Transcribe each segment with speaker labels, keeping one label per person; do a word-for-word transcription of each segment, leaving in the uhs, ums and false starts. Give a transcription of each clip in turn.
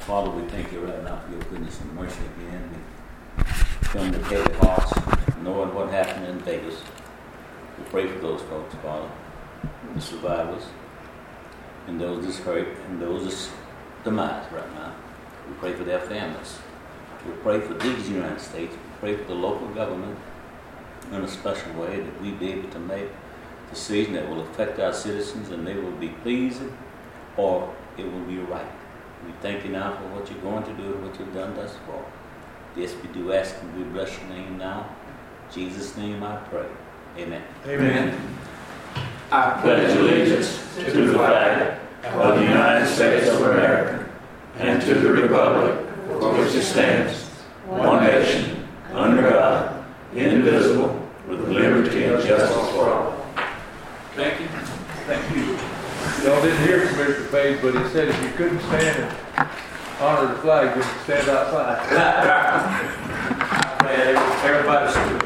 Speaker 1: Father, we thank you right now for your goodness and mercy again. We come with heavy hearts, knowing what happened in Vegas. We pray for those folks, Father, the survivors, and those that's hurt, and those that's demised right now. We pray for their families. We pray for these United States. We pray for the local government in a special way, that we be able to make decisions that will affect our citizens, and they will be pleasing or it will be right. We thank you now for what you're going to do and what you've done thus far. This we do ask and we bless your name now. In Jesus' name I pray. Amen.
Speaker 2: Amen. I pledge allegiance to the flag of the United States of America and to the republic for which it stands, one nation, under God, indivisible, with liberty and justice for all.
Speaker 3: Thank you. Thank you. Y'all didn't hear from Mister Page, but he said if you couldn't stand and honor the flag, just stand outside.
Speaker 4: Everybody stood.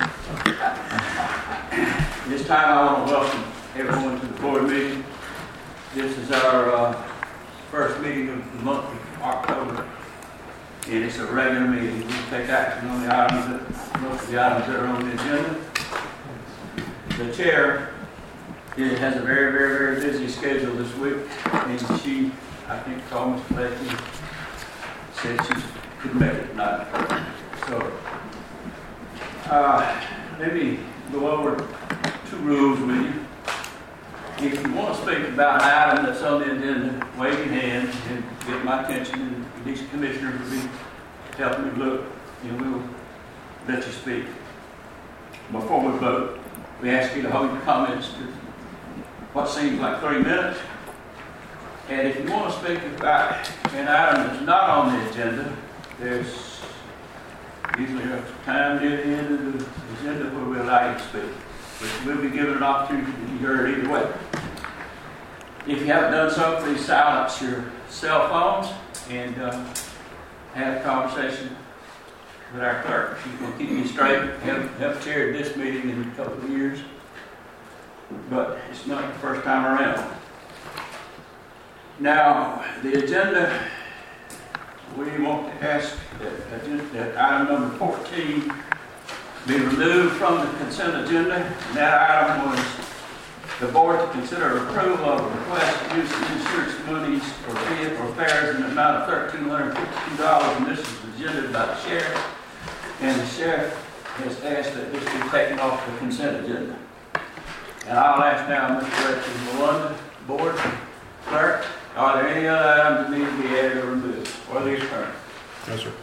Speaker 4: This time I want to welcome everyone to the board meeting. This is our uh, first meeting of the month of October, and it's a regular meeting. We take action on the items that, most of the items that are on the agenda. The chair It has a very, very, very busy schedule this week, and she, I think, called Mister Blakey, said she couldn't make it tonight. So, uh, let me go over two rules with you. If you want to speak about an item that's on the agenda, wave your hand and get my attention, and these commissioners will be helping me look, and we'll let you speak. Before we vote, we ask you to hold your comments to what seems like three minutes. And if you want to speak about an item that's not on the agenda, there's usually a time near the end of the agenda where we allow you to speak. But we'll be given an opportunity to be heard either way. If you haven't done so, please silence your cell phones and uh, have a conversation with our clerk. She's going to keep you straight. Have, have chaired this meeting in a couple of years, but it's not the first time around. Now, the agenda, we want to ask that, that item number fourteen be removed from the consent agenda. And that item was the board to consider approval of a request to use the insurance monies for vehicle fares in the amount of one thousand three hundred fifty-two dollars, and this is presented by the sheriff. And the sheriff has asked that this be taken off the consent agenda. And I'll ask now Mister Reggie Malonda, board clerk, are there any other items that need to be added or removed for the attorney?
Speaker 5: Yes, sir.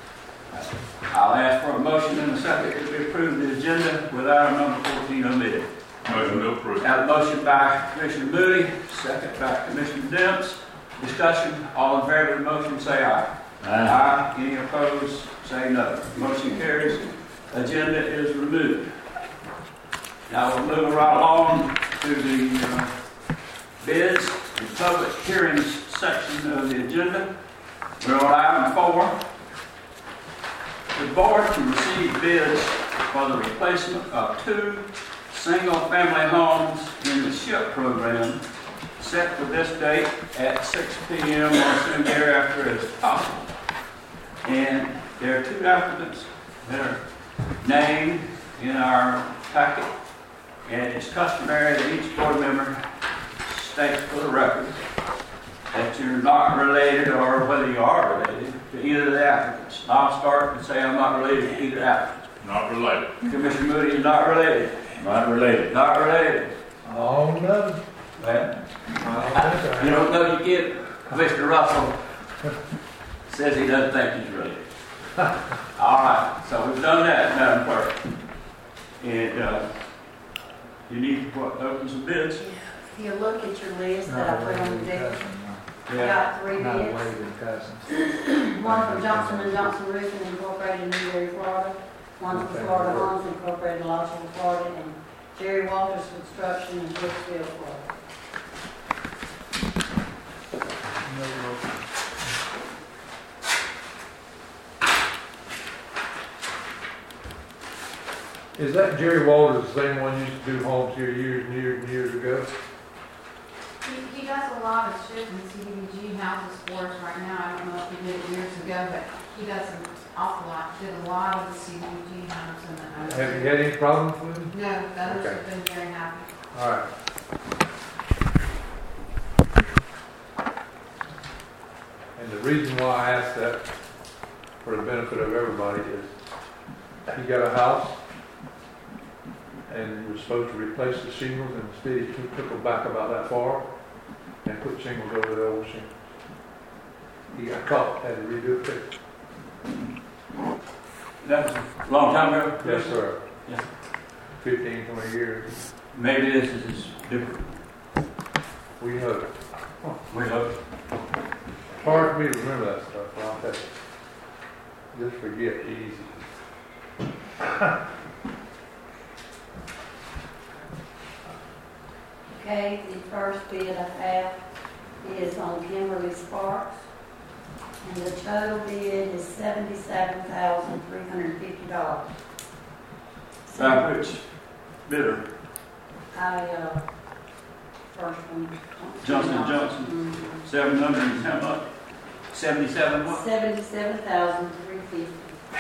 Speaker 4: I'll ask for a motion in a second that we approve the agenda with item number fourteen omitted.
Speaker 5: Motion to approve.
Speaker 4: Have a motion by Commissioner Moody, second by Commissioner Demps. Discussion. All in favor of the motion say aye.
Speaker 1: Aye.
Speaker 4: Aye. Any opposed say no. Motion carries. Agenda is removed. Now we'll move right along to the uh, bids and public hearings section of the agenda. We're on item four. The board to receive bids for the replacement of two single-family homes in the SHIP program, set for this date at six p m or soon thereafter as possible. And there are two applicants that are named in our packet, and it's customary that each board member states for the record that you're not related, or whether you are related, to either of the applicants. I'll start and say I'm not related to either applicant.
Speaker 5: Not related.
Speaker 4: Commissioner Moody is not related.
Speaker 1: Not related.
Speaker 4: Not related.
Speaker 3: Oh, no.
Speaker 4: Well, you don't know you get. Commissioner Russell says he doesn't think he's related. All right, so we've done that, Madam Clerk. And uh, you need to what, open some bids?
Speaker 6: If you look at your list that I put on the desk, I
Speaker 4: Yeah.
Speaker 6: got three
Speaker 3: Not
Speaker 6: bids.
Speaker 3: related cousins.
Speaker 6: One from Johnson and Johnson Roofing Incorporated in Newberry, Florida. One from Florida Homes Incorporated in Lawson, Florida. And Jerry Walters Construction in Brooksville, Florida.
Speaker 3: Is that Jerry Walters the same one used to do homes here years and years and years ago?
Speaker 7: He, he does a lot of shipments. He can do houses for us right now. I don't know if he it years ago, but he does an awful lot, did a lot of the C D G homes and the.
Speaker 3: Have you had any problems with him?
Speaker 7: No, the others
Speaker 3: Okay.
Speaker 7: have been very happy.
Speaker 3: All right. And the reason why I asked that, for the benefit of everybody, is he got a house and he was supposed to replace the shingles, and instead he took them back about that far and put shingles over the old shingles. He got caught, had to redo it.
Speaker 4: That was a long time ago?
Speaker 3: Yes, sir.
Speaker 4: Yeah.
Speaker 3: Fifteen, twenty years.
Speaker 4: Maybe this is is different.
Speaker 3: We hope.
Speaker 4: We hope.
Speaker 3: Hard for me to remember that stuff, but I'll tell you. Just forget easy.
Speaker 6: Okay, the first bid I have is on Kimberly Sparks, and the total bid is seventy-seven thousand three hundred and fifty dollars.
Speaker 4: By which bidder?
Speaker 6: I, uh, first one.
Speaker 4: Johnson and Johnson.
Speaker 6: Mhm.
Speaker 4: Seven hundred and how much? Seventy-seven what?
Speaker 6: Seventy-seven thousand three fifty.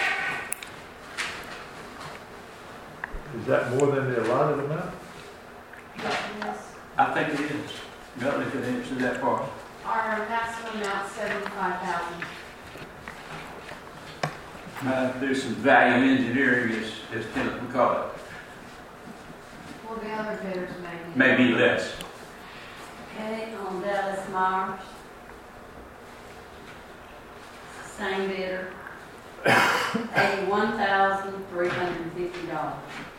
Speaker 3: Is that more than the allotted amount?
Speaker 7: Yes.
Speaker 4: I think it is. Melanie could answer that part.
Speaker 7: Our maximum amount is seventy-five thousand.
Speaker 4: Uh, there's some value engineering, as, as Kenneth would call it.
Speaker 7: Well, the other bidders maybe.
Speaker 4: Maybe less.
Speaker 6: Okay, on Dallas Myers. Same bidder. Eighty-one thousand three hundred and fifty dollars.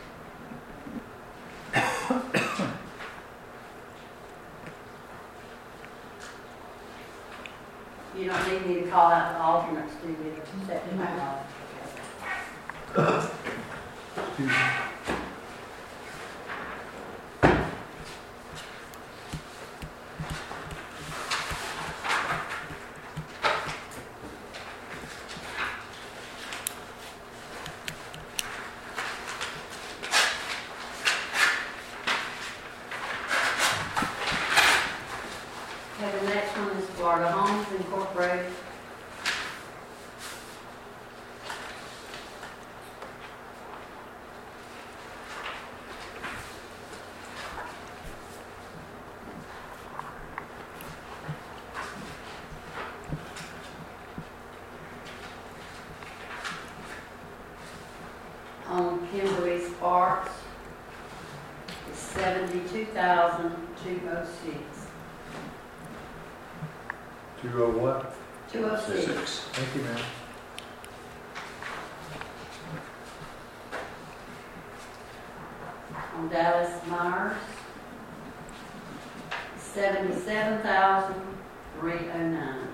Speaker 6: You don't need me to call out the alternates, do you? Except my office.
Speaker 3: Excuse me.
Speaker 6: Okay, the next one is Florida Homes Incorporated. On Kimberly Sparks, it's seventy-two thousand two oh six.
Speaker 3: Two oh one.
Speaker 6: Two oh six.
Speaker 4: Six.
Speaker 3: Thank you, ma'am.
Speaker 6: On Dallas Myers, seventy-seven thousand three oh nine.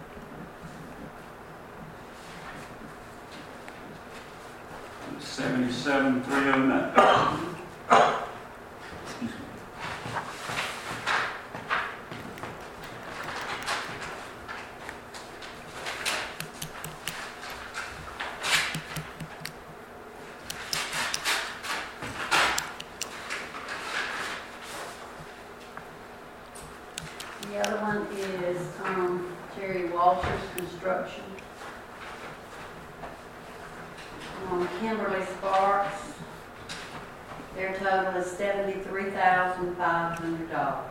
Speaker 4: Seventy-seven, three oh nine. Excuse me.
Speaker 6: The other one is, um, Terry Walters Construction. On Kimberly Sparks, their total is seventy-three thousand five hundred dollars.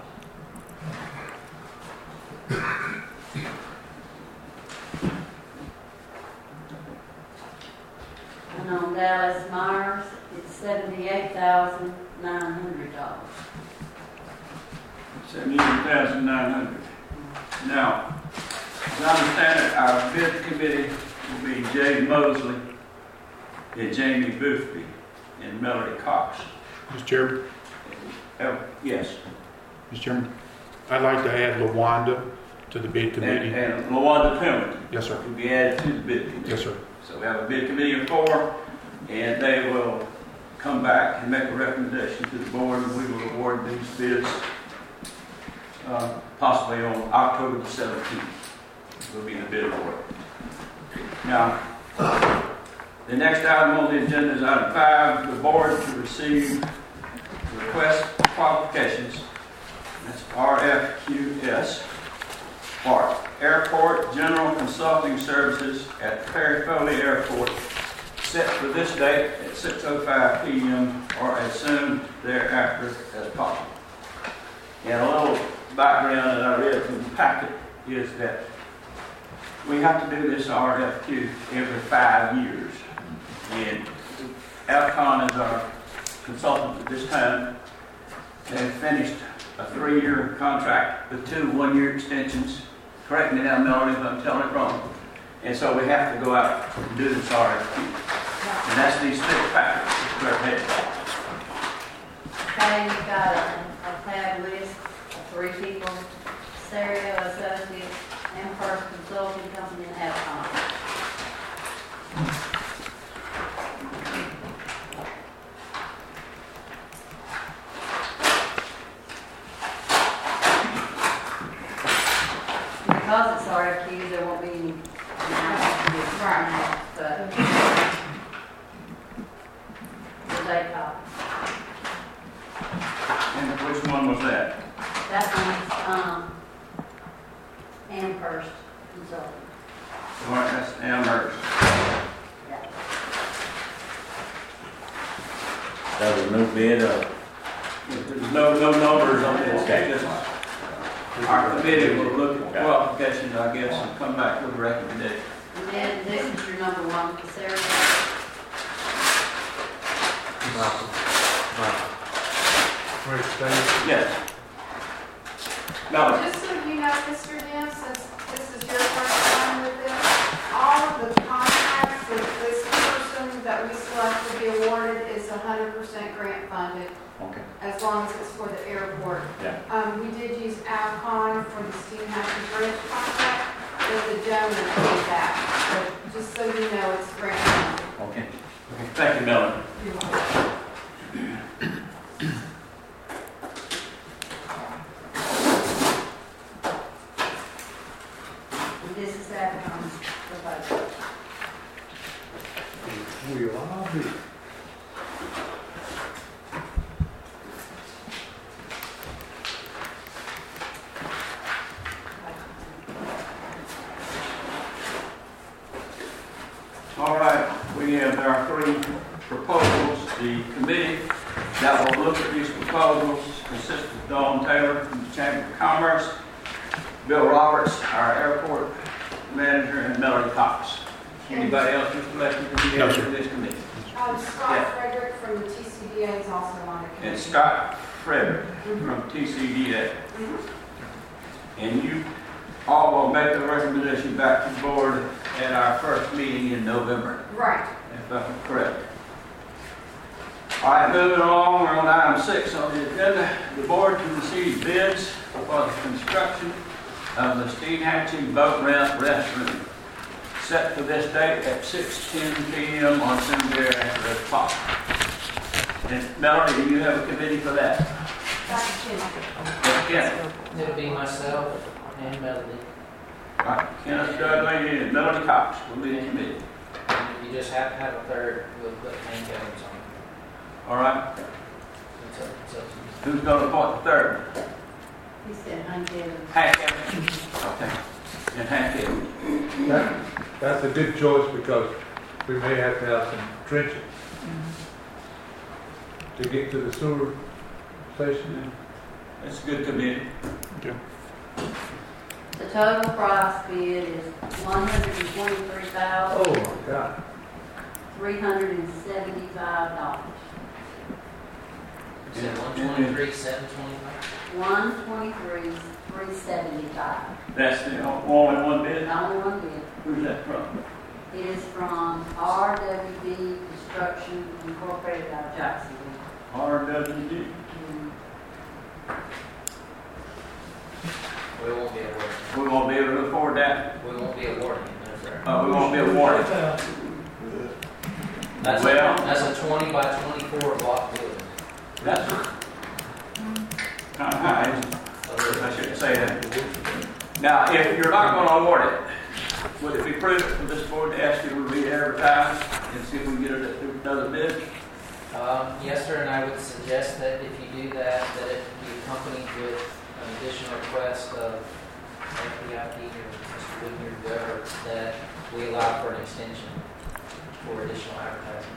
Speaker 6: And on Dallas Myers, it's seventy-eight thousand nine hundred dollars.
Speaker 4: Seventy-eight thousand nine hundred. Now, as I understand it, our bid committee will be Jay Mosley and Jamie Boothby and Melody Cox.
Speaker 5: Mister Chairman,
Speaker 4: Oh, yes.
Speaker 5: Mister Chairman, I'd like to add LaWanda to the bid
Speaker 4: And,
Speaker 5: committee.
Speaker 4: and LaWanda Pemberton
Speaker 5: Yes, sir.
Speaker 4: will be added to the bid committee.
Speaker 5: Yes, sir.
Speaker 4: So we have a bid committee of four, and they will come back and make a recommendation to the board, and we will award these bids uh, possibly on October the seventeenth. Will be the bid award. Now, the next item on the agenda is item five, the board to receive request qualifications. That's R F Q S part Airport General Consulting Services at Perry Foley Airport, set for this date at six oh five p m or as soon thereafter as possible. And a little background that I read from the packet is that we have to do this R F Q every five years. And Alcon is our consultant at this time. They've finished a three-year contract with two one-year extensions. Correct me now, Melanie, if I'm telling it wrong. And so we have to go out and do this R F Q. And that's these six packets.
Speaker 6: Okay, we've got a, a tab list of three people, Serio Associates, and First Consulting Company in Alcon. Because it's R F Q, there won't be any announcements right now, but the date copy.
Speaker 4: And which one was that?
Speaker 6: That one's, um, Amherst Consulting.
Speaker 4: All right, that's Amherst.
Speaker 6: Yeah.
Speaker 1: That was no bid, uh,
Speaker 4: There's no, no numbers on this.
Speaker 1: Okay.
Speaker 4: Just our committee will look at qualifications, I guess, and come back with a recommendation.
Speaker 6: And then this is your number one, Sarah.
Speaker 3: Great state.
Speaker 4: Yes. No,
Speaker 7: Just so you know, Mister Dim, since this is your first time with this, all of the contracts with this person that we select to be awarded is one hundred percent grant funded,
Speaker 1: okay,
Speaker 7: as long as it's for the airport.
Speaker 1: yeah.
Speaker 7: Um, we did use Alcon for the Steam Hatchie Bridge contract, but the gentleman paid that. So just so you know, it's grant funded.
Speaker 1: Okay.
Speaker 4: okay. Thank you, Melanie.
Speaker 7: You're welcome.
Speaker 6: And this is Alcon's proposal.
Speaker 3: We'll all be.
Speaker 4: All right, we have our three proposals. The committee that will look at these proposals consists of Dawn Taylor from the Chamber of Commerce, Bill Roberts, our airport manager, and Melody Cox. Anybody else, Mister Lester, can you
Speaker 5: No,
Speaker 4: add
Speaker 5: sir.
Speaker 4: to this committee?
Speaker 7: Um, Scott
Speaker 4: Yeah.
Speaker 7: Frederick from the T C D A is also on the committee.
Speaker 4: And Scott Frederick
Speaker 7: Mhm.
Speaker 4: from T C D A.
Speaker 7: Mhm.
Speaker 4: And you all will make the recommendation back to the board at our first meeting in November,
Speaker 7: Right.
Speaker 4: if I'm correct. All right, moving along, we're on item six on the agenda. The board to receive bids for the construction of the Steam Hatchie Boat Ramp Restroom, set for this date at six ten p m on soon thereafter as possible. And Melanie, do you have a committee for that?
Speaker 7: Doctor Kim.
Speaker 4: Yes,
Speaker 8: It'll be myself and Melody.
Speaker 4: All right, Kenneth Dudley and Melody Cox will be the committee.
Speaker 8: And if you just have to have a third, we'll put Hank Evans on.
Speaker 4: All right,
Speaker 8: It's up, it's up to
Speaker 4: who's going to appoint the third?
Speaker 6: He said, Hank Evans.
Speaker 4: Hank Evans. Okay, and Hank Evans.
Speaker 3: That, that's a good choice because we may have to have some trenching to get to the sewer station.
Speaker 4: That's a good committee.
Speaker 6: The total price bid is one hundred and twenty-three thousand,
Speaker 3: Oh, my God.
Speaker 6: three hundred and seventy-five dollars.
Speaker 8: you. Is it one twenty-three, seven twenty-five?
Speaker 6: One twenty-three, three seventy-five.
Speaker 4: That's the only one bid.
Speaker 6: Only one bid.
Speaker 4: Who's that from?
Speaker 6: It is from R W B Construction Incorporated out of Jacksonville.
Speaker 4: R W D.
Speaker 6: And
Speaker 8: We won't be awarding,
Speaker 4: We won't be able to afford that.
Speaker 8: we won't be awarding it, no, sir.
Speaker 4: Uh, we won't be awarded.
Speaker 8: That's a,
Speaker 4: Well-
Speaker 8: that's a twenty by twenty-four block building.
Speaker 4: That's kind of high, isn't it? I shouldn't say that. Now, if you're not going to award it, would it be prudent for this board to ask you to re-advertise and see if we can get it another bid?
Speaker 8: Um, yes, sir, and I would suggest that if you do that, that it be accompanied with an additional request of F D I P or Mister Whitney, whoever, that we allow for an extension for additional advertising.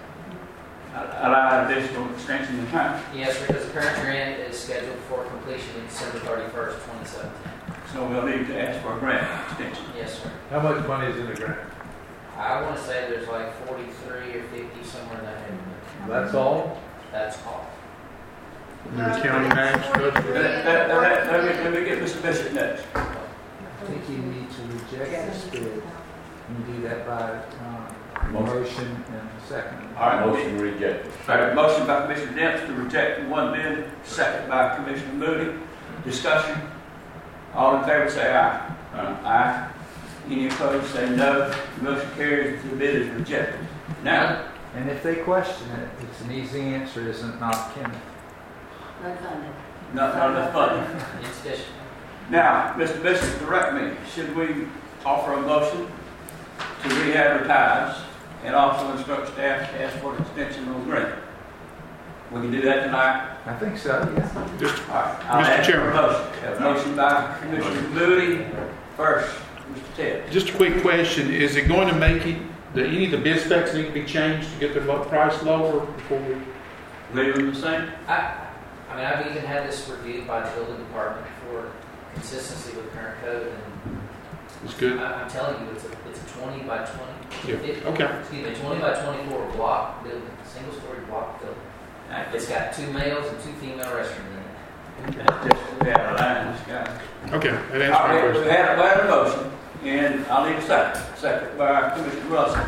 Speaker 4: Allow additional extension of time.
Speaker 8: Yes, because the current grant is scheduled for completion in December thirty-first, twenty seventeen.
Speaker 4: So we'll need to ask for a grant extension.
Speaker 8: Yes, sir.
Speaker 3: How much money is in the grant?
Speaker 8: I want to say there's like forty-three or fifty, somewhere in that neighborhood.
Speaker 3: That's all?
Speaker 8: That's all.
Speaker 5: And the county match,
Speaker 4: Let, let, let, let, let me, let me get Mister Bishop next.
Speaker 9: I think you need to reject this bid. You do that by um, motion and second.
Speaker 4: All right,
Speaker 1: Motion rejected.
Speaker 4: All right, motion by Commissioner Dents to reject the one bid, second by Commissioner Moody. Discussion. All in favor say aye.
Speaker 1: Aye.
Speaker 4: Aye. Any opposed say no. Motion carries. The bid is rejected. Now,
Speaker 9: And if they question it, it's an easy answer, isn't not Kenneth.
Speaker 6: No funding.
Speaker 4: not, not enough funding.
Speaker 8: Insufficient.
Speaker 4: Now, Mister Bishop, direct me. Should we offer a motion to re-advertise and also instruct staff to ask for an extension on the grant? We can do that tonight.
Speaker 9: I think so, yeah.
Speaker 5: just
Speaker 4: All right. I'll
Speaker 5: Mister
Speaker 4: ask for a
Speaker 5: Chairman.
Speaker 4: motion. Have a motion by Commissioner Moody. First, Mister Ted.
Speaker 5: just a quick question: is it going to make it? Do any of the bid specs need to be changed to get the lo- price lower before we?
Speaker 4: Leave them the same?
Speaker 8: I, I mean, I've even had this reviewed by the building department for consistency with current code, and
Speaker 5: It's good.
Speaker 8: I, I'm telling you, it's a, it's a twenty by twenty.
Speaker 5: Yeah.
Speaker 8: It-
Speaker 5: Okay.
Speaker 8: Excuse me, twenty by twenty-four block building, single story block building. It's got two males and two female restrooms in it.
Speaker 4: That's just the way out of line, this guy.
Speaker 5: Okay, that
Speaker 4: All
Speaker 5: answers my
Speaker 4: right, we
Speaker 5: question.
Speaker 4: had, we had a motion, and I'll need a second. Second by Commissioner Russell.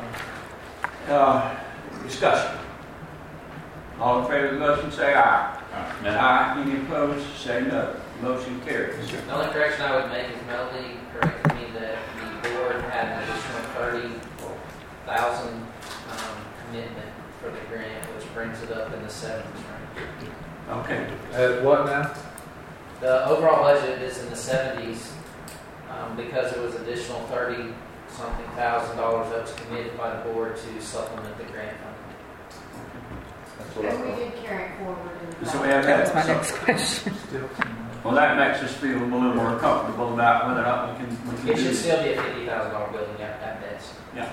Speaker 4: Uh, discussion. All in favor of the motion, say aye.
Speaker 1: Aye.
Speaker 4: Aye. Any opposed, say no. Motion carries.
Speaker 8: The only correction I would make is Melody corrected me that the board had an additional thirty thousand um, commitment for the grant, which brings it up in the seventies range.
Speaker 4: Okay.
Speaker 3: At what now?
Speaker 8: The overall budget is in the seventies um, because there was additional thirty something thousand dollars that was committed by the board to supplement the grant fund.
Speaker 1: That's what I
Speaker 7: And we
Speaker 1: thought.
Speaker 7: did carry it forward in the.
Speaker 4: So we have that.
Speaker 10: That was my next question.
Speaker 9: Still some money.
Speaker 4: Well, that makes us feel a little more comfortable about whether or not we can, we can
Speaker 8: It
Speaker 4: do
Speaker 8: should
Speaker 4: this.
Speaker 8: still be a fifty thousand dollar building at, at best.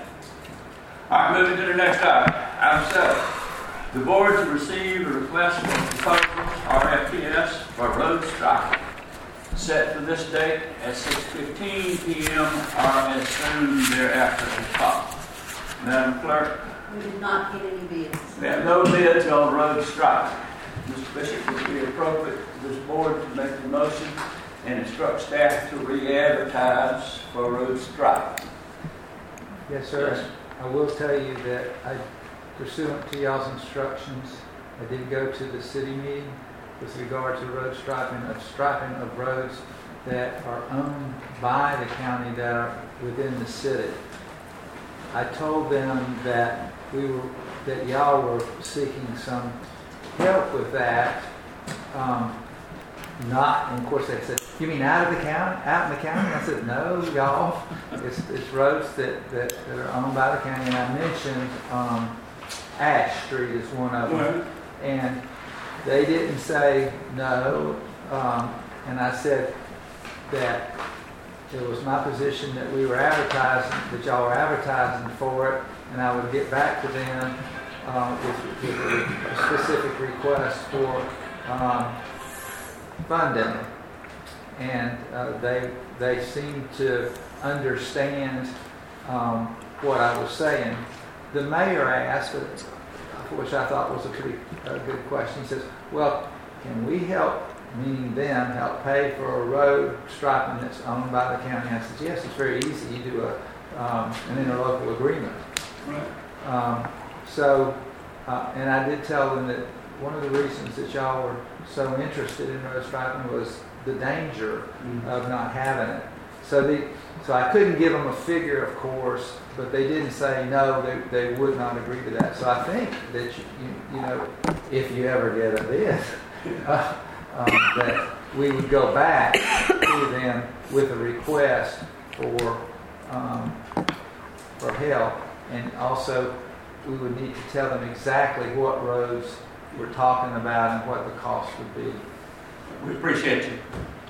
Speaker 4: All right, moving to the next item. Item seven. The board to receive a request for proposals, R F P S, for road striping. Set for this date at six fifteen p m or as soon thereafter as possible. Madam Clerk,
Speaker 6: We did not get any bids.
Speaker 4: we have no bids on road striping. Mister Bishop, would it be appropriate for this board to make the motion and instruct staff to re-advertise for road striping?
Speaker 9: Yes, sir. I will tell you that I, pursuant to y'all's instructions, I did go to the city meeting with regard to road striping, of striping of roads that are owned by the county that are within the city. I told them that we were, that y'all were seeking some help with that. Um, not, and of course they said, you mean out of the county, out in the county? I said, no, y'all, it's, it's roads that, that, that are owned by the county. And I mentioned um, Ash Street is one of them. And they didn't say no. Um, and I said that it was my position that we were advertising, that y'all were advertising for it, and I would get back to them uh, with, with a specific request for um, funding. And uh, they they seemed to understand um, what I was saying. The mayor asked, which I thought was a pretty uh, good question. He says, well, can we help, meaning them, help pay for a road striping that's owned by the county? I said, yes, it's very easy. You do a um, an interlocal agreement.
Speaker 4: Right.
Speaker 9: Um, so, uh, and I did tell them that one of the reasons that y'all were so interested in road striping was the danger
Speaker 4: Mm-hmm.
Speaker 9: of not having it. So the so I couldn't give them a figure, of course, but they didn't say no, they, they would not agree to that. So I think that you you, you know, if you ever get a bid, uh, um, that we would go back to them with a request for um, for help, and also we would need to tell them exactly what roads we're talking about and what the cost would be.
Speaker 4: We appreciate you.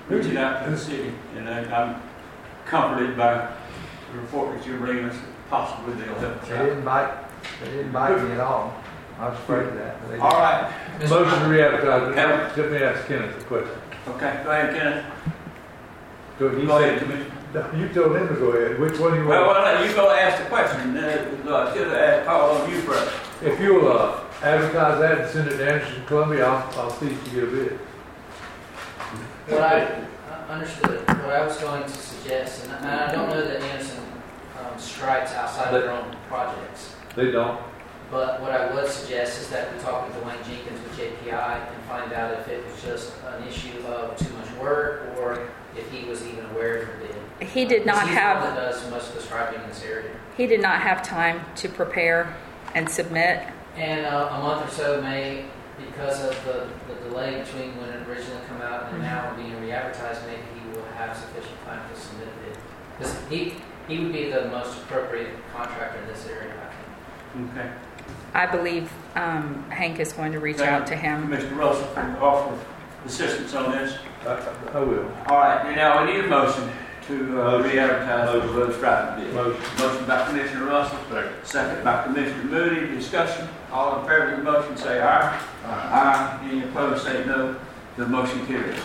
Speaker 4: reaching out to the city, and I- I'm comforted by the report that you're bringing us, that possibly they'll help us
Speaker 9: They
Speaker 4: out.
Speaker 9: didn't bite, they didn't bite me at all. I was afraid of that. but they
Speaker 4: All
Speaker 9: didn't.
Speaker 4: right,
Speaker 3: Motion to re-advertise.
Speaker 4: Kevin?
Speaker 3: Let me ask Kenneth a question.
Speaker 4: okay, go ahead, Kenneth.
Speaker 3: Go he
Speaker 4: Go ahead,
Speaker 3: said-
Speaker 4: Commissioner.
Speaker 3: No, you told him to go ahead. Which one you
Speaker 4: Well,
Speaker 3: want?
Speaker 4: well, you go ask the question, uh, I should have asked, called on you first.
Speaker 3: If you'll uh, advertise that and send it to Anderson, Columbia, I'll, I'll see if you get a bid.
Speaker 8: What I uh, understood, what I was going to suggest, and I, and I don't know that Anderson um, strikes outside of their own projects,
Speaker 3: They don't.
Speaker 8: but what I would suggest is that we talk with Dwayne Jenkins with J P I and find out if it was just an issue of too much work or if he was even aware of the bid.
Speaker 10: He did not
Speaker 8: He's the one
Speaker 10: have,
Speaker 8: that does most of the striping in this area.
Speaker 10: he did not have time to prepare and submit.
Speaker 8: And uh, a month or so may, because of the, the delay between when it originally come out and now being re-advertised, maybe he will have sufficient time to submit a bid. Because he, he would be the most appropriate contractor in this area, I think.
Speaker 4: Okay.
Speaker 10: I believe um, Hank is going to reach
Speaker 4: Thank
Speaker 10: out to him.
Speaker 4: Commissioner Russell, for the offer of assistance on this.
Speaker 3: I, I will.
Speaker 4: All right, now we need a motion to uh,
Speaker 3: Motion.
Speaker 4: re-advertise the
Speaker 3: Motion.
Speaker 4: road striping bid.
Speaker 3: Motion.
Speaker 4: Motion by Commissioner Russell,
Speaker 3: Second.
Speaker 4: second by Commissioner Moody. Discussion. All in favor of the motion say aye. Aye. Any opposed say no. The motion carries.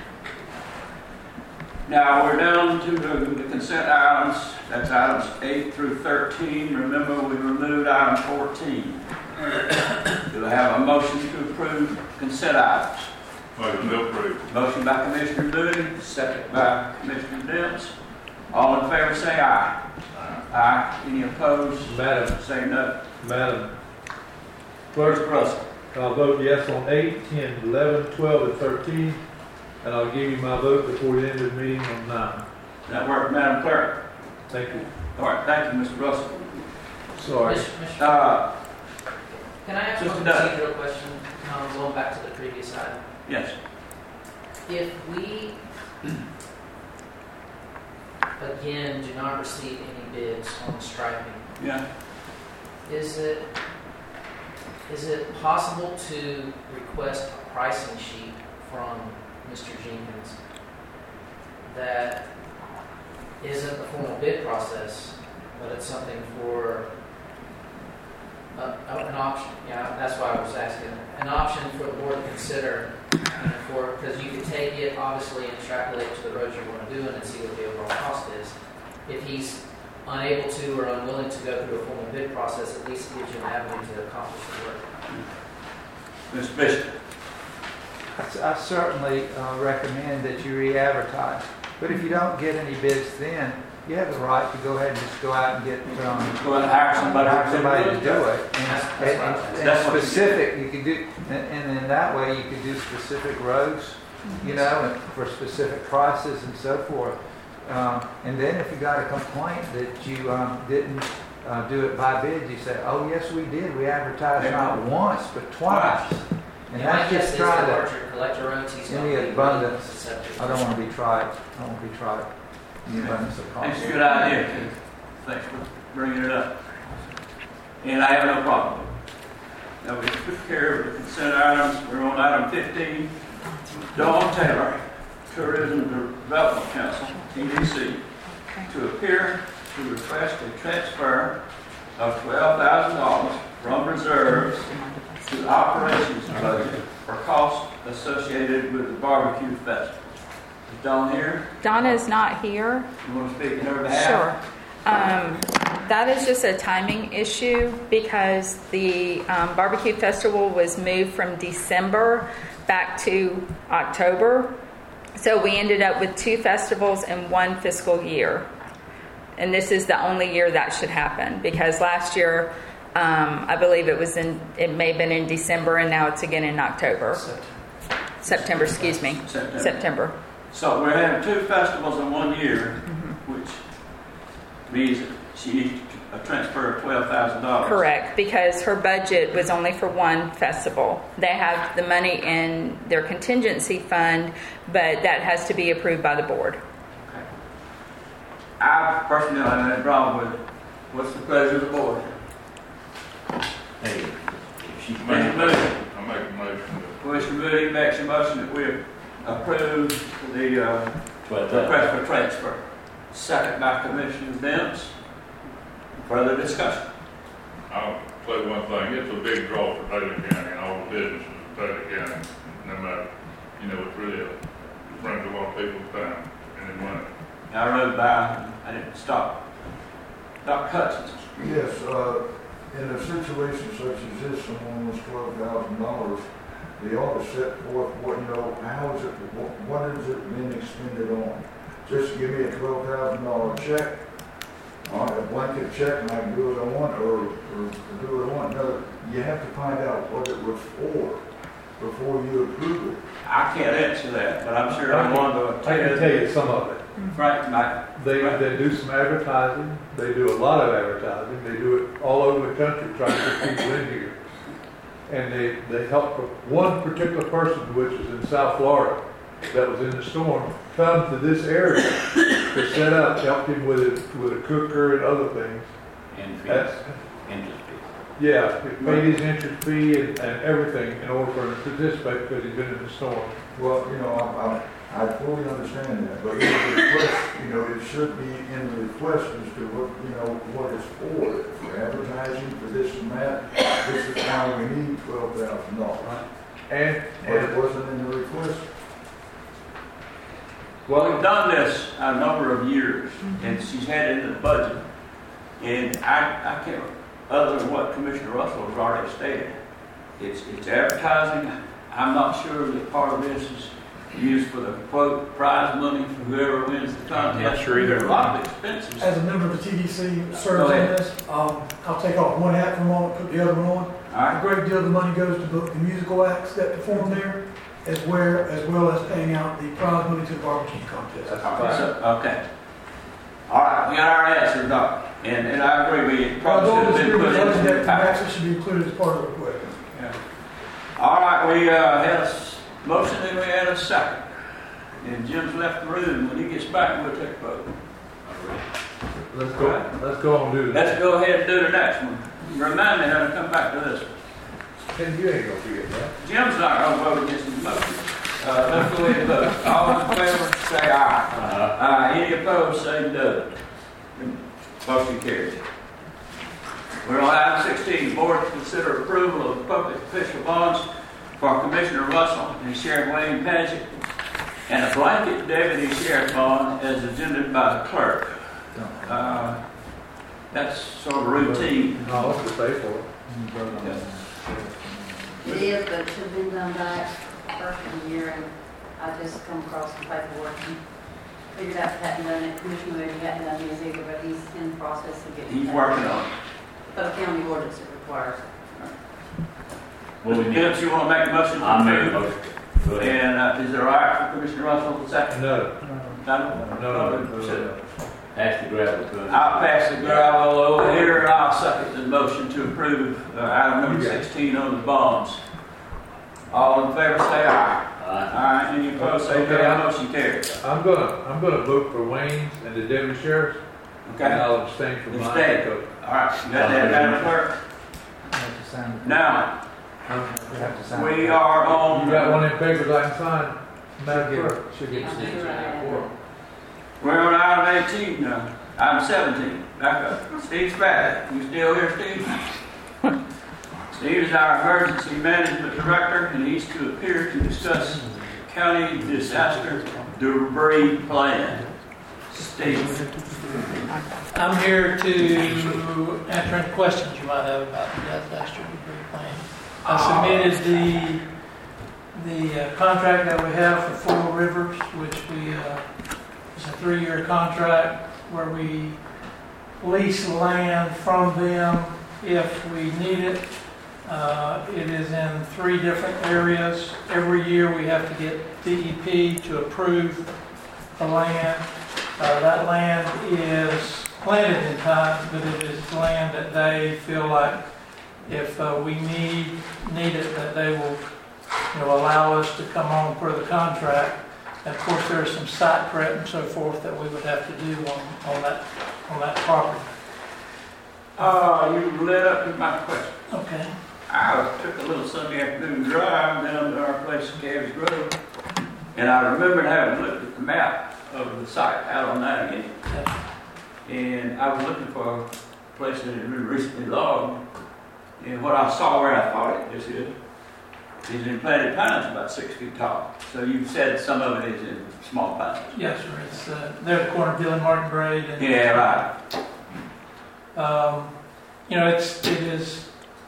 Speaker 4: Now we're down to the, the consent items. That's items eight through thirteen. Remember, we removed item fourteen. Do I have a motion to approve consent items?
Speaker 2: Motion to approve.
Speaker 4: Motion by Commissioner Moody, second by Commissioner Dents. All in favor say aye. Aye. Any opposed?
Speaker 3: Madam,
Speaker 4: Say no.
Speaker 3: Madam
Speaker 4: Clerk
Speaker 3: Clerk,
Speaker 4: Russell.
Speaker 3: I'll vote yes on eight, ten, eleven, twelve, and thirteen, and I'll give you my vote before the end of the meeting on nine.
Speaker 4: That work, Madam Clerk?
Speaker 3: Thank you.
Speaker 4: All right, thank you, Mister Russell.
Speaker 3: Sorry.
Speaker 8: Mister Commissioner,
Speaker 4: Uh,
Speaker 8: can I ask
Speaker 4: Just
Speaker 8: one
Speaker 4: a minute.
Speaker 8: procedural question, um, going back to the previous item?
Speaker 4: yes.
Speaker 8: If we, again, do not receive any bids on the striping,
Speaker 4: Yeah.
Speaker 8: is it, is it possible to request a pricing sheet from Mister Jenkins that isn't a formal bid process, but it's something for uh, an option? Yeah, that's why I was asking. An option for the board to consider, you know, for, because you could take it obviously and extrapolate to the roads you're going to do and then see what the overall cost is. If he's unable to or unwilling to go through a formal bid process, at least it gives you an avenue to accomplish the work.
Speaker 4: Mister Bishop.
Speaker 9: I s- I certainly uh, recommend that you re-advertise. But if you don't get any bids then, you have the right to go ahead and just go out and get, um,
Speaker 4: Go ahead and hire somebody.
Speaker 9: hire somebody to do it. And,
Speaker 8: That's- that's
Speaker 9: and-
Speaker 8: what I-
Speaker 9: and
Speaker 4: that's what you
Speaker 9: specific, you could do, and, and in that way, you could do specific roads, you know, and for specific prices and so forth. Um, and then if you got a complaint that you um, didn't uh, do it by bid, you say, oh, yes, we did. We advertised not once, but twice. And
Speaker 8: And my
Speaker 9: that's
Speaker 8: guess
Speaker 9: just
Speaker 8: is
Speaker 9: trying
Speaker 8: that
Speaker 9: to,
Speaker 8: larger collector roads, he's
Speaker 9: in
Speaker 8: going
Speaker 9: the
Speaker 8: to be
Speaker 9: abundance,
Speaker 8: susceptible.
Speaker 9: I don't want to be tried. I don't want to be tried in the abundance of
Speaker 4: That's
Speaker 9: caution.
Speaker 4: a good idea. Thanks for bringing it up. And I have no problem. Now we took care of the consent items. We're on item fifteen. Dawn Taylor, Tourism Development Council, T D C, to appear to request a transfer of twelve thousand dollars from reserves to operations budget for costs associated with the barbecue festival. Is Dawn here?
Speaker 10: Donna is not here.
Speaker 4: You want to speak in her behalf?
Speaker 10: Sure. Um, that is just a timing issue because the um, barbecue festival was moved from December back to October. So we ended up with two festivals in one fiscal year. And this is the only year that should happen because last year, um, I believe it was in, it may have been in December and now it's again in October.
Speaker 8: September.
Speaker 10: September, excuse me.
Speaker 4: September.
Speaker 10: September.
Speaker 4: So we're having two festivals in one year, which means that she needs a transfer of twelve thousand dollars.
Speaker 10: Correct, because her budget was only for one festival. They have the money in their contingency fund, but that has to be approved by the board.
Speaker 4: Okay. I personally don't have any problem with it. What's the pleasure of the board?
Speaker 2: Hey, if she
Speaker 4: Commissioner Moody.
Speaker 2: I make a motion to
Speaker 4: Commissioner Moody makes a motion that we approve the uh,
Speaker 1: Twelve thousand.
Speaker 4: request for transfer. Second by Commissioner Dents. Further discussion.
Speaker 2: I'll say one thing, it's a big draw for Taylor County and all the businesses in Taylor County, no matter, you know, it's really, a- it brings a lot of people's time and their money.
Speaker 4: I rode by, I didn't stop. Doctor Hutchins.
Speaker 11: Yes, uh, in a situation such as this, someone wants twelve thousand dollars, they ought to set forth what, you know, how is it, what, what is it being expended on? Just give me a twelve thousand dollar check, all right, a blanket check, and I can do what I want, or, or do what I want. No, you have to find out what it was for before you approve it.
Speaker 4: I can't answer that, but I'm sure I'm one to
Speaker 3: I can tell you some of it.
Speaker 4: Frank might.
Speaker 3: They, they do some advertising, they do a lot of advertising, they do it all over the country trying to get people in here. And they, they help one particular person, which is in South Florida, that was in the storm, come to this area to set up, helped him with a, with a cooker and other things.
Speaker 1: And fees,
Speaker 3: That's,
Speaker 1: interest fees.
Speaker 3: yeah, he paid his interest fee and, and everything in order for him to participate because he's been in the storm.
Speaker 11: Well, you know, I, I, I fully understand that, but in the request, you know, it should be in the request as to what, you know, what it's for, for advertising, for this and that. This is how we need twelve thousand dollars.
Speaker 3: And,
Speaker 11: But it
Speaker 3: and,
Speaker 11: wasn't in the request.
Speaker 4: Well, we've done this a number of years, and she's had it in the budget. And I, I can't, other than what Commissioner Russell has already stated, it's, it's advertising. I'm not sure that part of this is used for the quote prize money for whoever wins the contest.
Speaker 5: I'm not sure either.
Speaker 4: There are a lot of expenses.
Speaker 12: As a member of the T D C
Speaker 4: Go
Speaker 12: serves on
Speaker 4: ahead.
Speaker 12: this, um, I'll take off one hat for a moment, put the other one on.
Speaker 4: All
Speaker 12: A
Speaker 4: right.
Speaker 12: great deal of the money goes to book the musical acts that perform there, as well, as well as paying out the prize money to the barbecue contest.
Speaker 4: All right, so- Okay. All right, we got our answer, Doc. And, and I agree, we
Speaker 12: Although
Speaker 4: probably should
Speaker 12: this
Speaker 4: have been
Speaker 12: group
Speaker 4: put
Speaker 12: is
Speaker 4: into
Speaker 12: looking
Speaker 4: the
Speaker 12: at
Speaker 4: package.
Speaker 12: perhaps it should be included as part of the request.
Speaker 4: All right, we uh, had a s- motion and we had a second. And Jim's left the room. When he gets back, we'll take a vote.
Speaker 3: let's go, let's go on and do that.
Speaker 4: Let's go ahead and do the next one. Remind me how to come back to this one.
Speaker 3: And you ain't gonna forget that.
Speaker 4: Jim's not going to vote against the motion. Uh, let's go ahead and vote. All in favor, say aye.
Speaker 1: Uh,
Speaker 4: Aye. Any opposed, say no. Motion carries. We're on item sixteen. Board to consider approval of public official bonds for Commissioner Russell and Sheriff Wayne Paget and a blanket deputy sheriff bond as agendaed by the clerk. Uh, that's sort of routine.
Speaker 3: No, I'll have to pay for it.
Speaker 6: It is, but it should have been done back first of the year, and I just come across the paperwork and figured out that hadn't done it. Commissioner Moody hadn't done his either, but he's in the process of getting.
Speaker 4: He's
Speaker 6: that.
Speaker 4: working on it.
Speaker 6: But a county ordinance it requires.
Speaker 1: What we
Speaker 4: Mister
Speaker 1: need,
Speaker 4: Gibbs, you want to make a motion? to
Speaker 1: I made a
Speaker 4: approve?
Speaker 1: motion. Go ahead.
Speaker 4: And uh, is it all right for Commissioner Russell to second?
Speaker 3: No,
Speaker 4: No?
Speaker 3: no, no, no, no.
Speaker 1: Pass the gravel to us.
Speaker 4: I'll pass the gravel over here and I'll second the motion to approve uh, item number sixteen on the bonds. All in favor say aye.
Speaker 1: Aye.
Speaker 4: Aye. Any opposed say
Speaker 3: Okay.
Speaker 4: no. Motion carries.
Speaker 3: I'm gonna, I'm gonna vote for Wayne's and the deputy sheriff, and
Speaker 4: Okay?
Speaker 3: I'll abstain from mine.
Speaker 4: Abstain.
Speaker 3: because-
Speaker 4: All right. You got that, Madam Clerk?
Speaker 9: You have to sign the-
Speaker 4: Now,
Speaker 9: You have to sign.
Speaker 4: we
Speaker 9: the-
Speaker 4: are on.
Speaker 3: You got one in papers I can sign, Madam
Speaker 9: Should
Speaker 3: Clerk?
Speaker 9: get, should get
Speaker 6: I'm
Speaker 9: signatures.
Speaker 6: sure I have.
Speaker 4: We're on item eighteen now. Item seventeen. Back up. Steve Spradley. You still here, Steve? Steve is our emergency management director, and he's to appear to discuss county disaster debris plan. Steve.
Speaker 13: I'm here to answer any questions you might have about the disaster debris plan. I submitted the the uh, contract that we have for Four Rivers, which we uh, is a three-year contract where we lease land from them if we need it. Uh, it is in three different areas. Every year we have to get D E P to approve the land. Uh, that land is planted in time, but it is land that they feel like if uh, we need need it, that they will, you know, allow us to come on for the contract. And of course, there's some site prep and so forth that we would have to do on, on that on that property.
Speaker 4: Uh, you led up to my question. And I remembered having looked at the map of the site out on that again. And I was looking for a place that had been recently logged. And what I saw where I thought it was is, is in planted pines about six feet tall. So you said some of it is in small pines.
Speaker 13: Yes, sir. It's uh, they're the corner of Bill and Martin Grade. And,
Speaker 4: Yeah, right.
Speaker 13: Um, you know, it's it is.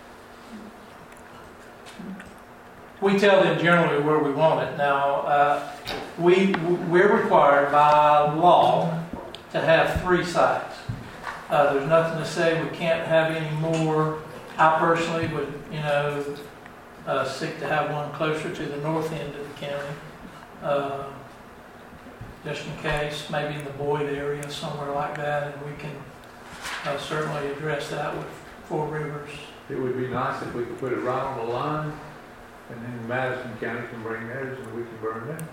Speaker 13: We tell them generally where we want it. Now, uh, we we're required by law to have three sites. Uh, there's nothing to say we can't have any more. I personally would, you know, uh, seek to have one closer to the north end of the county, uh, just in case, maybe in the Boyd area, somewhere like that, and we can uh, certainly address that with Four Rivers.
Speaker 3: It would be nice if we could put it right on the line, and then Madison County can bring theirs and we can burn them.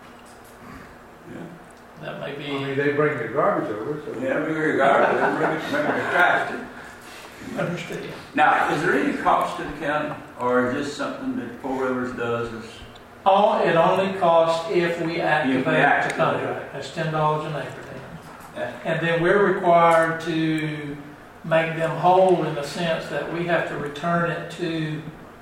Speaker 4: Yeah.
Speaker 13: That may be.
Speaker 3: I mean, they bring their garbage over, so.
Speaker 4: Yeah, we bring garbage, they bring it, bring their trash to.
Speaker 13: Understood.
Speaker 4: Now, is there any cost to the county, or is this something that Four Rivers does? Is,
Speaker 13: Oh, it only costs if we activate
Speaker 4: If we
Speaker 13: the
Speaker 4: activate
Speaker 13: contract. That's ten dollars an acre then.
Speaker 4: Yeah.
Speaker 13: And then we're required to make them whole in the sense that we have to return it to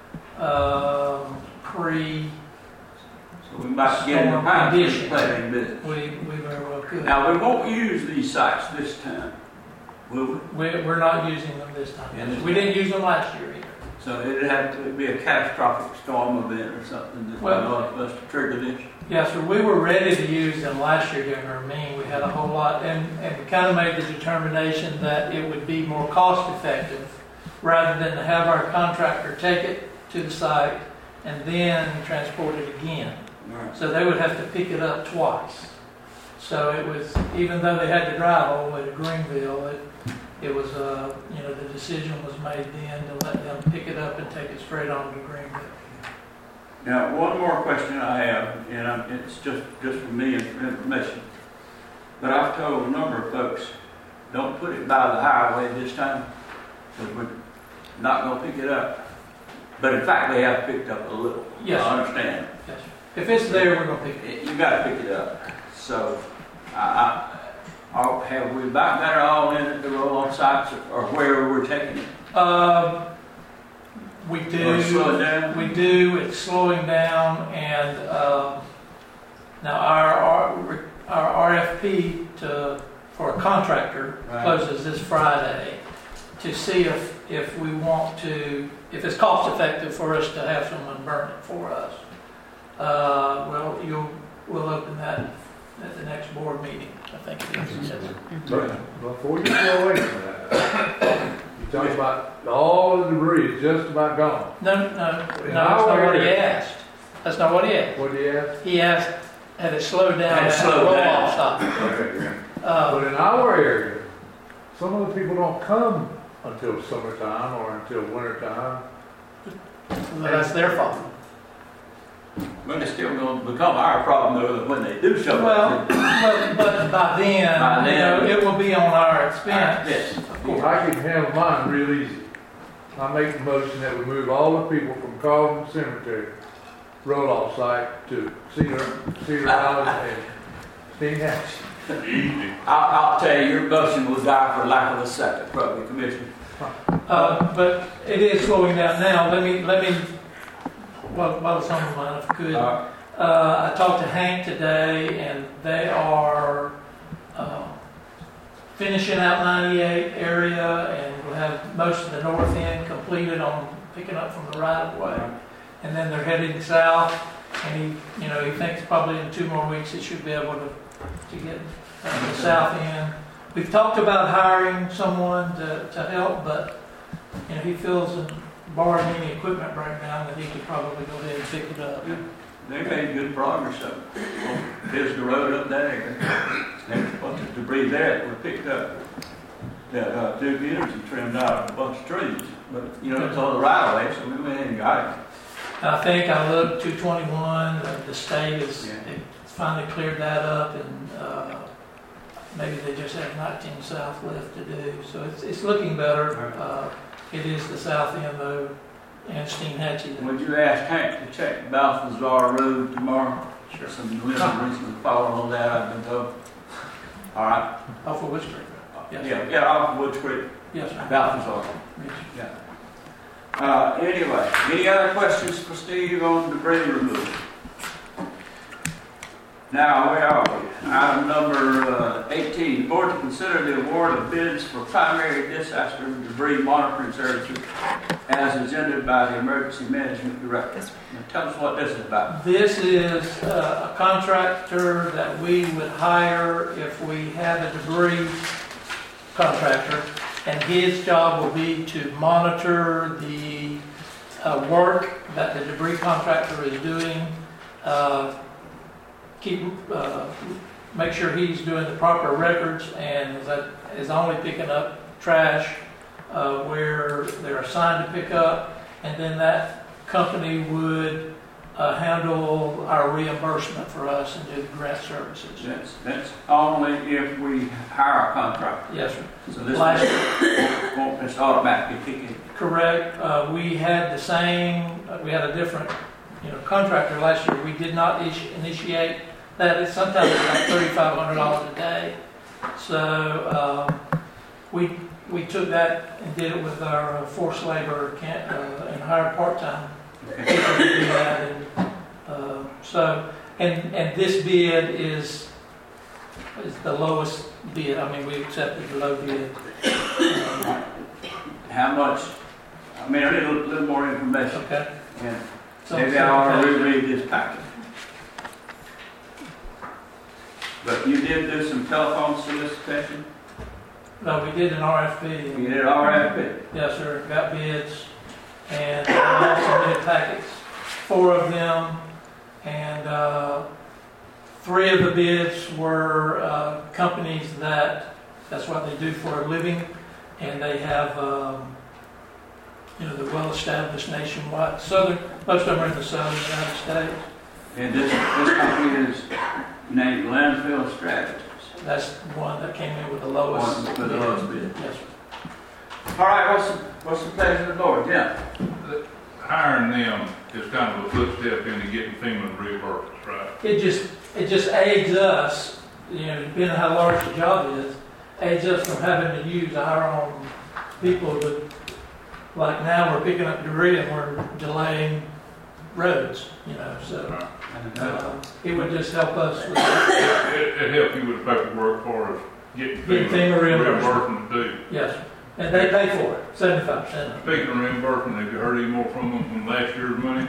Speaker 13: um, pre.
Speaker 4: So we might get in the
Speaker 13: Storm
Speaker 4: pine
Speaker 13: conditions.
Speaker 4: planting business.
Speaker 13: We, we very well could.
Speaker 4: Now, we won't use these sites this time, will we?
Speaker 13: We, we're not using them this time.
Speaker 4: Yeah, this
Speaker 13: We didn't use them last year either.
Speaker 4: So it'd have to be a catastrophic storm event or something that
Speaker 13: Well-
Speaker 4: allowed us to trigger this.
Speaker 13: Yes, sir. We were ready to use them last year during our meeting. We had a whole lot, and, and we kind of made the determination that it would be more cost effective rather than to have our contractor take it to the site and then transport it again.
Speaker 4: Right.
Speaker 13: So they would have to pick it up twice. So it was, even though they had to drive all the way to Greenville, it, it was, uh, you know, the decision was made then to let them pick it up and take it straight on to Greenville.
Speaker 4: Now, one more question I have, and I'm, it's just, just for me and for information. But I've told a number of folks, don't put it by the highway this time, because we're not going to pick it up. But in fact, they have picked up a little.
Speaker 13: Yes,
Speaker 4: I
Speaker 13: sir.
Speaker 4: understand.
Speaker 13: Yes, sir. If it's there, we're going to pick it up.
Speaker 4: You got to pick it up. So, I, I, I'll- have we about got it all in at the roll-on sites, or where we're taking it?
Speaker 13: Um, we
Speaker 4: Or
Speaker 13: do.
Speaker 4: slow it down?
Speaker 13: We do. It's slowing down, and um, now our, our our R F P to for a contractor
Speaker 4: Right.
Speaker 13: closes this Friday to see if if we want to if it's cost effective for us to have someone burn it for us. Uh, well, you'll we'll open that at the next board meeting. I think it is.
Speaker 3: But before you go away from that, you talk about all the debris is just about gone.
Speaker 13: No, no, no.
Speaker 3: In
Speaker 13: That's not
Speaker 3: our
Speaker 13: what he
Speaker 3: area-
Speaker 13: asked. That's not what he asked.
Speaker 3: What do you ask?
Speaker 13: He asked, had it slowed down
Speaker 4: Had it
Speaker 13: at the
Speaker 4: slowed
Speaker 13: roll-off
Speaker 4: down.
Speaker 13: stop. Uh,
Speaker 3: But in our area, some of the people don't come until summertime or until wintertime.
Speaker 13: well, that's their fault.
Speaker 4: Well, it's still going to become our problem, though, when they do show
Speaker 13: Well,
Speaker 4: up.
Speaker 13: but, but by then,
Speaker 4: By
Speaker 13: you know,
Speaker 4: then-
Speaker 13: it will be on our expense.
Speaker 4: Yes.
Speaker 13: Of course.
Speaker 3: I can handle mine real easy. I make the motion that we move all the people from Carlton Cemetery roll-off site to Cedar, Cedar Island and Steen Hatch.
Speaker 4: I'll, I'll tell you, your motion will die for lack of a second, probably, Commissioner.
Speaker 13: Uh, but it is slowing down now. Let me, let me, while, while it's on my mind, if I could.
Speaker 4: Uh,
Speaker 13: Uh, I talked to Hank today, and they are uh, finishing out ninety-eight area, and we'll have most of the north end completed on picking up from the right of way. And then they're heading south, and he, you know, he thinks probably in two more weeks he should be able to to get uh, the south end. We've talked about hiring someone to, to help, but you know, he feels that barring any equipment breakdown, that he could probably go ahead and pick it up.
Speaker 4: They made good progress up. There's the road up there. There's a bunch of debris there that we picked up. That uh, Duke Energy trimmed out a bunch of trees. But, you know, it's on the right of way, so we went ahead and got it.
Speaker 13: I think I looked, two twenty-one, uh, the state has
Speaker 4: Yeah.
Speaker 13: they finally cleared that up, and uh, maybe they just have nineteen south left to do. So it's, it's looking better. Uh, it is the south end, though, and Steenhatchee.
Speaker 4: Would you ask Hank to check Balthazar Road tomorrow?
Speaker 13: Sure.
Speaker 4: Some living reason following on that, I've been told. All right.
Speaker 13: Off of Woods Creek. Yes.
Speaker 4: Yeah, yeah, off of Woods Creek,
Speaker 13: Yes, sir.
Speaker 4: Balthazar.
Speaker 13: Yes.
Speaker 4: Yeah. Uh, anyway, any other questions for Steve on debris removal? Now, where are we? Item number uh, eighteen, board to consider the award of bids for primary disaster debris monitoring services as agendaed by the Emergency Management Director. Now, tell us what this is about.
Speaker 13: This is uh, a contractor that we would hire if we had a debris contractor, and his job will be to monitor the uh, work that the debris contractor is doing, uh, keep, uh, make sure he's doing the proper records, and that is only picking up trash uh, where they're assigned to pick up, and then that company would uh, handle our reimbursement for us and do the grant services.
Speaker 4: That's, that's only if we hire a contractor.
Speaker 13: Yes, sir.
Speaker 4: So this
Speaker 13: Last
Speaker 4: won't, won't just automatically kick in.
Speaker 13: Correct. Uh, we had the same, uh, we had a different, you know, contractor last year. We did not issue, initiate that. It's sometimes it's like thirty-five hundred dollars a day. So um, we we took that and did it with our uh, forced labor can, uh, and hired part-time people to do that. And, uh, so, and and this bid is is the lowest bid. I mean, we accepted the low bid. Um,
Speaker 4: How much? I mean, I need a little, little more information.
Speaker 13: Okay.
Speaker 4: And
Speaker 13: So
Speaker 4: maybe I ought to reread this packet. But you did do some telephone solicitation?
Speaker 13: No, we did an R F P.
Speaker 4: You did R F P?
Speaker 13: Yes, sir. Got bids, and uh, also did packets, four of them, and uh, three of the bids were uh, companies that that's what they do for a living, and they have, um, you know, they're well-established nationwide. Southern, most of them are in the southern United States.
Speaker 4: And this, this company is named Landfill Strategies.
Speaker 13: That's one that came in with the lowest.
Speaker 4: One with the lowest bid.
Speaker 13: Yes, sir.
Speaker 4: All right, what's the, what's the pleasure of the board? Yeah.
Speaker 2: Hiring them is kind of a footstep into getting FEMA reimbursements, right?
Speaker 13: It just, it just aids us, you know, depending on how large the job is, aids us from having to use our own people. But like now we're picking up debris and we're delaying roads, you know, so uh, it would just help us with that.
Speaker 2: It, it helped you with the paperwork for us getting
Speaker 13: Getting
Speaker 2: FEMA
Speaker 13: FEMA reimbursement.
Speaker 2: reimbursement due.
Speaker 13: Yes, sir. And they pay for it, seventy-five percent.
Speaker 2: Speaking of reimbursement, have you heard any more from them from last year's money?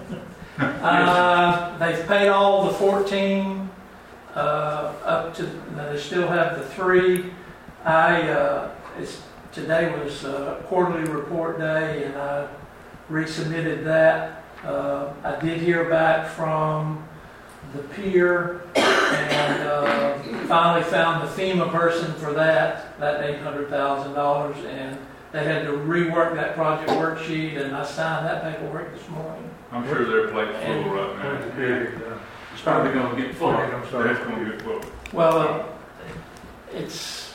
Speaker 13: Uh, they've paid all the fourteen, uh, up to, now they still have the three. I, uh, it's, today was uh, quarterly report day, and I resubmitted that. Uh, I did hear back from the peer, and uh, finally found the FEMA person for that, that eight hundred thousand dollars, and they had to rework that project worksheet, and I signed that paperwork this morning.
Speaker 2: I'm sure their plate's full right now.
Speaker 4: It's probably going to get full.
Speaker 2: That's going to get full.
Speaker 13: Well, uh, it's,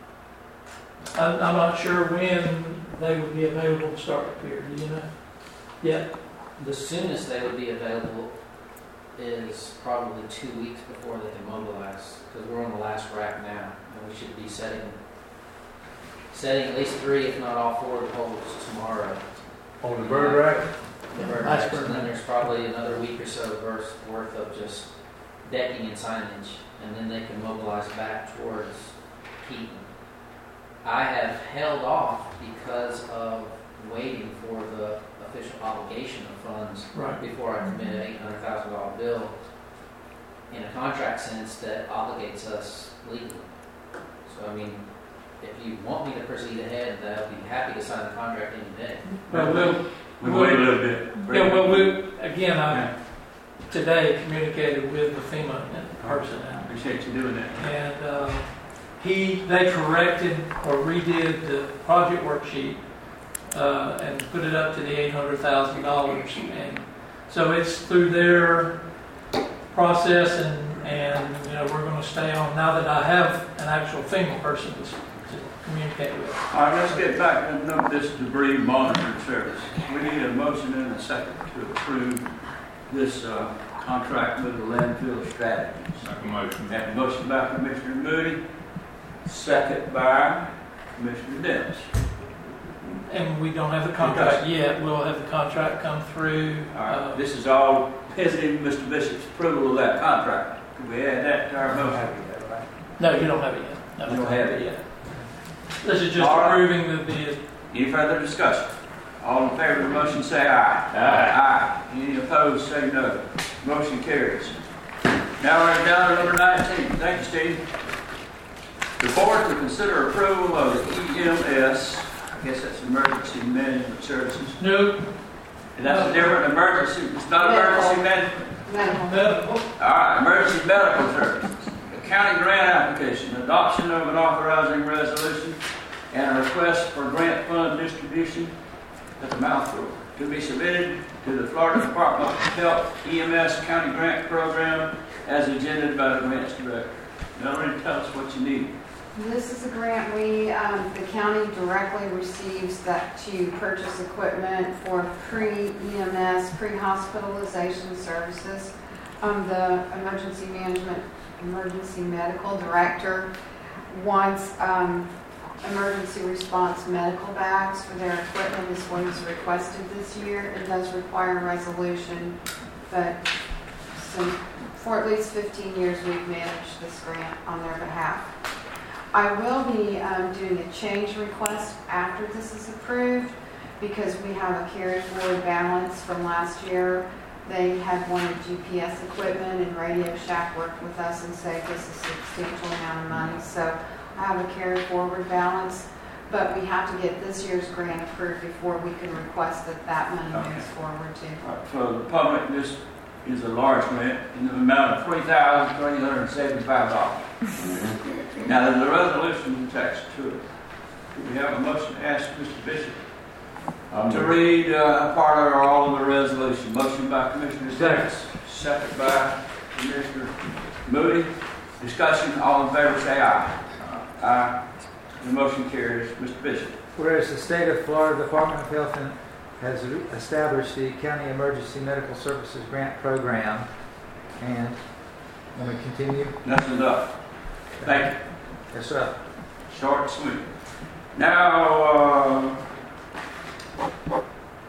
Speaker 13: I'm, I'm not sure when they would be available to start the pier, do you know? Yeah.
Speaker 8: The soonest they would be available is probably two weeks before they can mobilize, because we're on the last rack now, and we should be setting setting at least three, if not all four, poles tomorrow.
Speaker 3: On the bird rack?
Speaker 8: The bird
Speaker 13: Nice
Speaker 8: racks,
Speaker 13: bird
Speaker 8: and then
Speaker 13: rack.
Speaker 8: there's probably another week or so worth worth of just decking and signage, and then they can mobilize back towards Keaton. I have held off because of waiting for the official obligation of funds
Speaker 13: Right.
Speaker 8: before I commit an eight hundred thousand dollar bill in a contract sense that obligates us legally. So, I mean, if you want me to proceed ahead, I'll be happy to sign the contract any day.
Speaker 13: Well, we'll,
Speaker 4: We wait a little bit.
Speaker 13: yeah, well, we, again, I today communicated with the FEMA person,
Speaker 4: I appreciate you doing that.
Speaker 13: and uh, he, they corrected or redid the project worksheet uh, and put it up to the eight hundred thousand dollars, and so it's through their process, and, and you know, we're going to stay on now that I have an actual FEMA person to, to communicate with.
Speaker 4: All right, let's get back to know this debris monitoring service. We need a motion and a second to approve this uh, contract with the landfill strategies.
Speaker 5: Make a motion.
Speaker 4: Have a motion by Commissioner Moody, second by Commissioner Dennis.
Speaker 13: And we don't have the contract yet. We'll have the contract come through.
Speaker 4: All right,
Speaker 13: uh,
Speaker 4: this is all pending Mister Bishop's approval of that contract. Can we add that to our motion?
Speaker 13: No, you don't have it yet. No.
Speaker 4: You don't have it yet.
Speaker 13: This is just
Speaker 4: All right.
Speaker 13: approving the bid.
Speaker 4: Any further discussion? All in favor of the motion say aye.
Speaker 1: Aye.
Speaker 4: Aye. Any opposed say no. Motion carries. Now we're down to number nineteen. Thank you, Steve. The board to consider approval of the E M S, I guess that's Emergency Management Services.
Speaker 13: No.
Speaker 4: And that's a different emergency, it's not emergency management.
Speaker 13: Medical.
Speaker 4: All right, emergency medical services. A county grant application, adoption of an authorizing resolution, and a request for grant fund distribution. That's a mouthful. To be submitted to the Florida Department of Health E M S County Grant Program as agendaed by the grants director. Melanie, tell us what you need.
Speaker 7: This is a grant we, um, the county directly receives that to purchase equipment for pre-E M S, pre-hospitalization services. Um, the emergency management, emergency medical director wants um, emergency response medical bags for their equipment is what is requested this year. It does require a resolution, but some, for at least fifteen years we've managed this grant on their behalf. I will be um, doing a change request after this is approved because we have a carry forward balance from last year. They had wanted G P S equipment and Radio Shack worked with us and saved us a substantial amount of money. So I have a carry forward balance, but we have to get this year's grant approved before we can request that that money
Speaker 4: Okay.
Speaker 7: moves forward too.
Speaker 4: For the public, this is a large grant in the amount of three thousand three hundred seventy-five dollars. Now, there's a resolution attached to it. Do we have a motion to ask Mister Bishop
Speaker 1: Um,
Speaker 4: to read uh, part or all of the resolution? Motion by Commissioner Davis, second by Commissioner Moody. Discussion, all in favor say aye. Aye. The motion carries. Mister Bishop.
Speaker 9: Whereas the state of Florida Department of Health and has established the County Emergency Medical Services Grant Program, and when we continue,
Speaker 4: Nothing's up. Thank you.
Speaker 9: yes, sir.
Speaker 4: Short and sweet. Now, uh,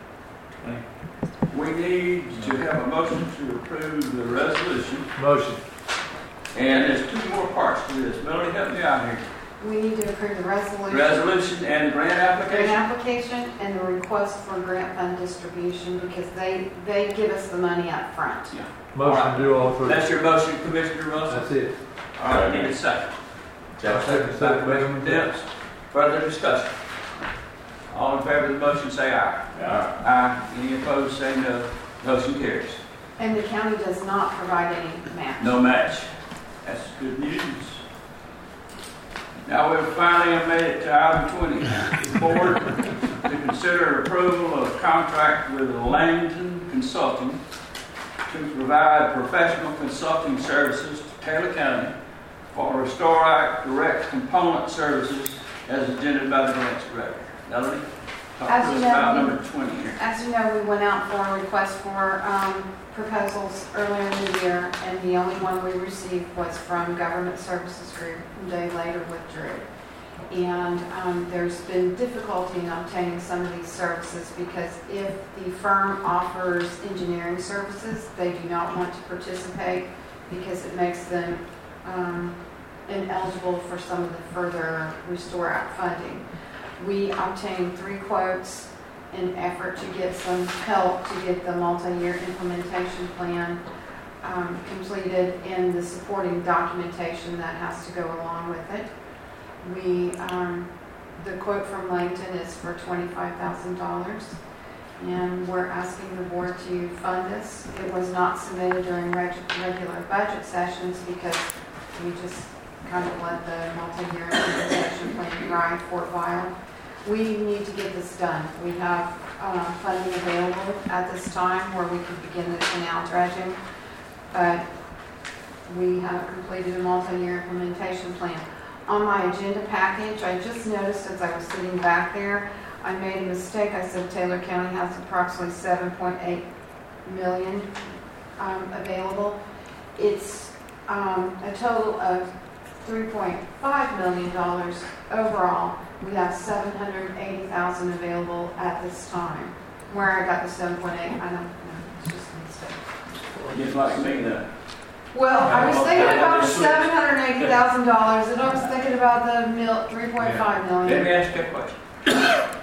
Speaker 4: we need to have a motion to approve the resolution.
Speaker 3: Motion.
Speaker 4: And there's two more parts to this. Melody, help me out here.
Speaker 7: We need to approve the resolution.
Speaker 4: Resolution and grant
Speaker 7: Grant
Speaker 4: application.
Speaker 7: application and the request for grant fund distribution because they, they give us the money up front.
Speaker 4: Yeah.
Speaker 3: Motion to do all three.
Speaker 4: That's your motion, Commissioner Russell?
Speaker 3: That's it.
Speaker 4: All right, need a second.
Speaker 3: Second, second, Benjamin.
Speaker 4: Dennis. Further discussion. All in favor of the motion say aye.
Speaker 1: Aye.
Speaker 4: Aye. Any opposed say no. Motion carries.
Speaker 7: And the county does not provide any match.
Speaker 4: No match. That's good news. Now we've finally made it to item twenty. The board to consider approval of contract with Langton Consulting to provide professional consulting services to Taylor County for Restore Act Direct Component Services as agendaed by the grants director. Melanie, talk to
Speaker 7: As
Speaker 4: us
Speaker 7: you
Speaker 4: about
Speaker 7: know,
Speaker 4: number twenty here.
Speaker 7: As you know, we went out for a request for um, proposals earlier in the year, and the only one we received was from Government Services Group. A day later withdrew. And um, there's been difficulty in obtaining some of these services because if the firm offers engineering services, they do not want to participate because it makes them um, ineligible for some of the further Restore Act funding. We obtained three quotes in effort to get some help to get the multi-year implementation plan um, completed and the supporting documentation that has to go along with it. We, um, the quote from Langton is for twenty-five thousand dollars, and we're asking the board to fund this. It was not submitted during reg regular budget sessions because we just kind of let the multi-year implementation plan dry for a while. We need to get this done. We have uh, funding available at this time where we can begin the canal dredging, but we have completed a multi-year implementation plan. On my agenda package, I just noticed as I was sitting back there, I made a mistake. I said Taylor County has approximately seven point eight million um, available. It's um, a total of three point five million dollars overall. We have seven hundred eighty thousand dollars available at this time. Where I got the seven point eight, I don't know. It's just a mistake.
Speaker 4: Just like me then.
Speaker 7: Well, I was thinking about the seven hundred eighty thousand dollars, and I was thinking about the mil, three point five
Speaker 4: Let
Speaker 7: million.
Speaker 4: me ask you a question.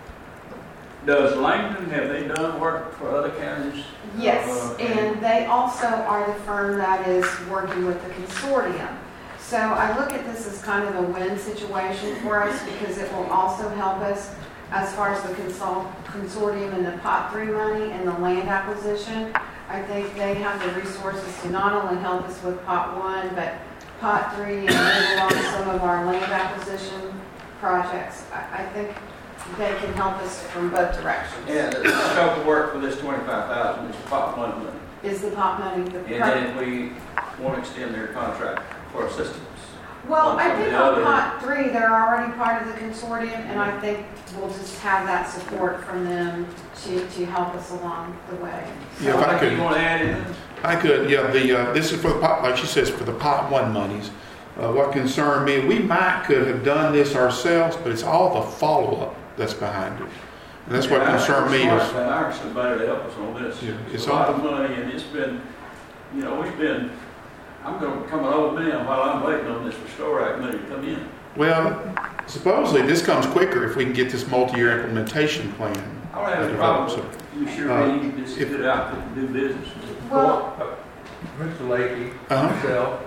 Speaker 4: Does Langdon, have they done work for other counties?
Speaker 7: Yes,
Speaker 4: Uh,
Speaker 7: and they also are the firm that is working with the consortium. So I look at this as kind of a win situation for us because it will also help us as far as the consult, consortium and the pot three money and the land acquisition. I think they have the resources to not only help us with pot one, but pot three and move along some of our land acquisition projects. I, I think they can help us from both directions.
Speaker 4: Yeah, the scope of work for this twenty-five thousand is pot one money.
Speaker 7: Is the pot money the
Speaker 4: And then if we want to extend their contract for assistance.
Speaker 7: Well,
Speaker 4: on
Speaker 7: I
Speaker 4: some of
Speaker 7: think
Speaker 4: the
Speaker 7: on
Speaker 4: other-
Speaker 7: pot three, they're already part of the consortium, and I think we'll just have that support from them to, to help us along the way.
Speaker 5: Yeah, if I could,
Speaker 4: You want to add anything?
Speaker 5: I could, yeah, the, uh, this is for the pot, like she says, for the pot one monies. Uh, what concerned me, we might could have done this ourselves, but it's all the follow-up that's behind it. And that's what
Speaker 4: Yeah, I
Speaker 5: concerned me
Speaker 4: think
Speaker 5: is,
Speaker 4: it's smart to hire somebody to help us on this.
Speaker 5: Yeah,
Speaker 4: It's
Speaker 5: it's
Speaker 4: a lot
Speaker 5: all-
Speaker 4: of money, and it's been, you know, we've been, I'm going to become an old man while I'm waiting on this Restore Act money to come in.
Speaker 5: well, supposedly this comes quicker if we can get this multi-year implementation plan.
Speaker 4: I don't have a
Speaker 5: developed.
Speaker 4: problem with you sure
Speaker 5: Uh,
Speaker 4: we need this
Speaker 5: if-
Speaker 4: good outfit to do business.
Speaker 7: Well,
Speaker 3: Mister Lakey,
Speaker 5: Uh-huh.
Speaker 3: myself,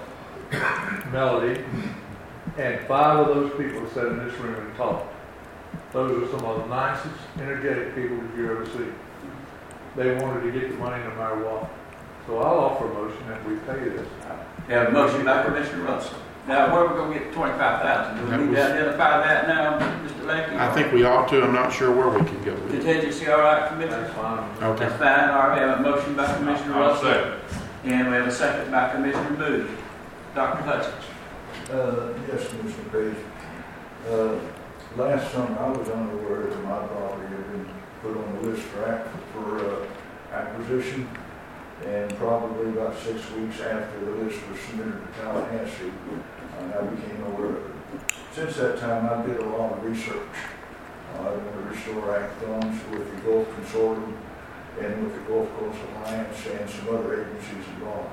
Speaker 3: Melody, and five of those people sat in this room and talked. Those are some of the nicest, energetic people that you ever see. They wanted to get the money no matter what. So I'll offer a motion that we pay this.
Speaker 4: We have a motion by Commissioner Russell. Now, where are we going to get the twenty-five thousand? Do we
Speaker 5: That
Speaker 4: need to
Speaker 5: was-
Speaker 4: identify that now, Mister Lakey?
Speaker 5: I think we ought to. I'm not sure where we can go with it.
Speaker 4: Contingency, all right, Commissioner?
Speaker 3: That's fine.
Speaker 5: Okay.
Speaker 4: That's fine, all right, we have a motion by Commissioner
Speaker 2: I'll
Speaker 4: Russell.
Speaker 2: second.
Speaker 4: And we have a second by Commissioner Moody. Doctor Hutchins.
Speaker 11: Uh, yes, Mister Page. Uh, last summer, I was unaware that my property had been put on the list for act, for, uh, acquisition. And probably about six weeks after the list was submitted to Tallahassee, uh, I became aware of it. Since that time, I did a lot of research. Uh, I went to Restore Act funds with the Gulf Consortium and with the Gulf Coast Alliance and some other agencies involved.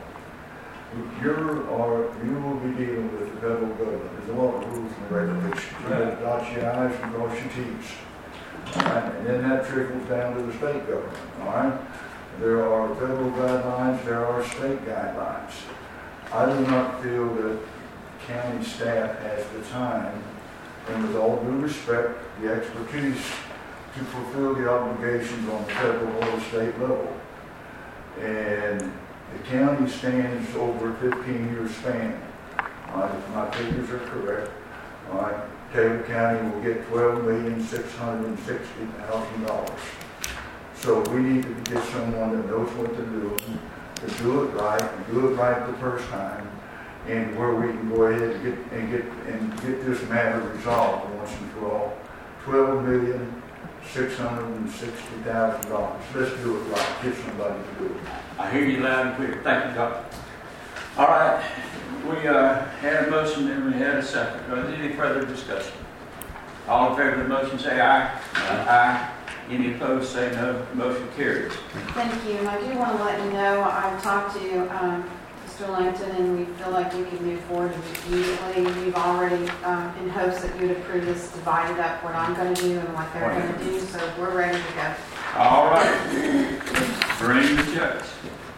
Speaker 11: You're, or you will be dealing with the federal government. There's a lot of rules and regulations. You have to dot your I's and cross your T's. All right? And then that trickles down to the state government. All right? There are federal guidelines, there are state guidelines. I do not feel that county staff has the time, and with all due respect, the expertise to fulfill the obligations on the federal or the state level. And the county stands over a fifteen-year span. All right, if my figures are correct, all right, Taylor County will get twelve million six hundred sixty thousand dollars. So we need to get someone that knows what to do, to do it right, and do it right the first time, and where we can go ahead and get and get and get this matter resolved once and for all. Twelve million six hundred sixty thousand dollars. Let's do it right. Get somebody to do it.
Speaker 4: I hear you loud and clear. Thank you, Doctor. All right, we uh, had a motion and we had a second. Is there any further discussion? All in favor of the motion say aye. Aye. Aye. Any opposed say no. Motion carries.
Speaker 7: thank you. And I do want to let you know, I've talked to um, Mister Langton, and we feel like we can move forward immediately. We've already, um, in hopes that you'd approve this, divided up what I'm going to do and what they're going to do, so we're ready to go.
Speaker 4: All right. Bring the checks.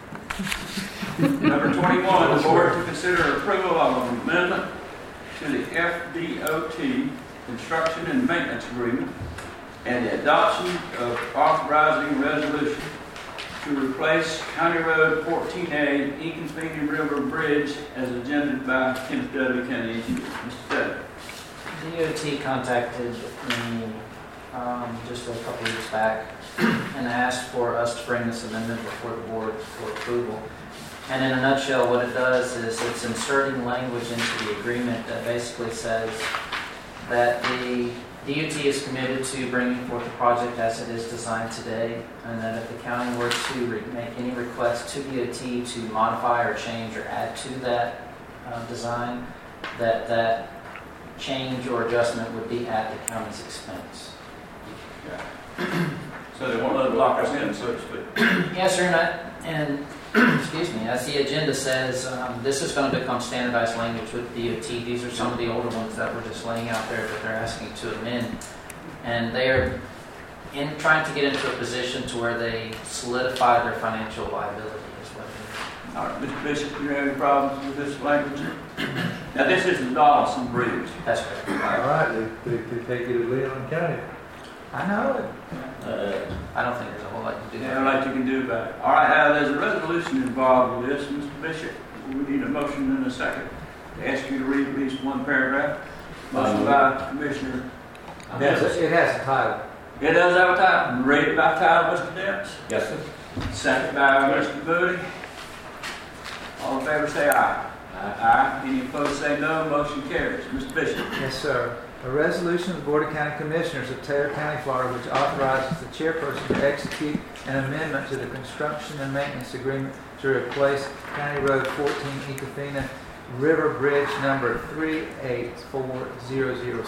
Speaker 4: Number twenty-one, the board to consider approval of an amendment to the F D O T construction and maintenance agreement and the adoption of authorizing resolution to replace County Road fourteen A, Inconvenient River Bridge as agendaed by Kenneth W. County Engineer. Mister W.
Speaker 8: D O T contacted me um, just a couple weeks back and asked for us to bring this amendment before the board for approval. And in a nutshell, what it does is it's inserting language into the agreement that basically says that the D O T is committed to bringing forth the project as it is designed today, and that if the county were to re- make any request to D O T to modify or change or add to that uh, design, that that change or adjustment would be at the county's expense.
Speaker 4: So they won't let it lock us in, so to speak.
Speaker 8: Yes, sir, and, I, and excuse me, as the agenda says, um, this is going to become standardized language with D O T. These are some of the older ones that we're just laying out there that they're asking to amend. And they are in trying to get into a position to where they solidify their financial liability is what it is.
Speaker 4: All right, Mister Bishop, you have any problems with this language? Now, this isn't Donaldson Bridge.
Speaker 8: That's correct.
Speaker 3: All right, they, they, they take it as Leon County.
Speaker 8: I know it.
Speaker 1: Uh,
Speaker 8: I don't think there's a whole lot you can do.
Speaker 4: Yeah, like you can do about it. All right, now, there's a resolution involved with this, Mister Bishop. We need a motion in a second to ask you to read at least one paragraph. Motion by Commissioner
Speaker 9: It has, a, it has a title.
Speaker 4: It does have a title. Read it by title, Mister Dents.
Speaker 1: yes, sir.
Speaker 4: Second by Mister Moody. All in favor say aye. Aye. Any opposed say no. Motion carries. Mister Bishop.
Speaker 9: Yes, sir. A resolution of the Board of County Commissioners of Taylor County, Florida, which authorizes the chairperson to execute an amendment to the construction and maintenance agreement to replace County Road fourteen Ecofina River Bridge number three eight four zero zero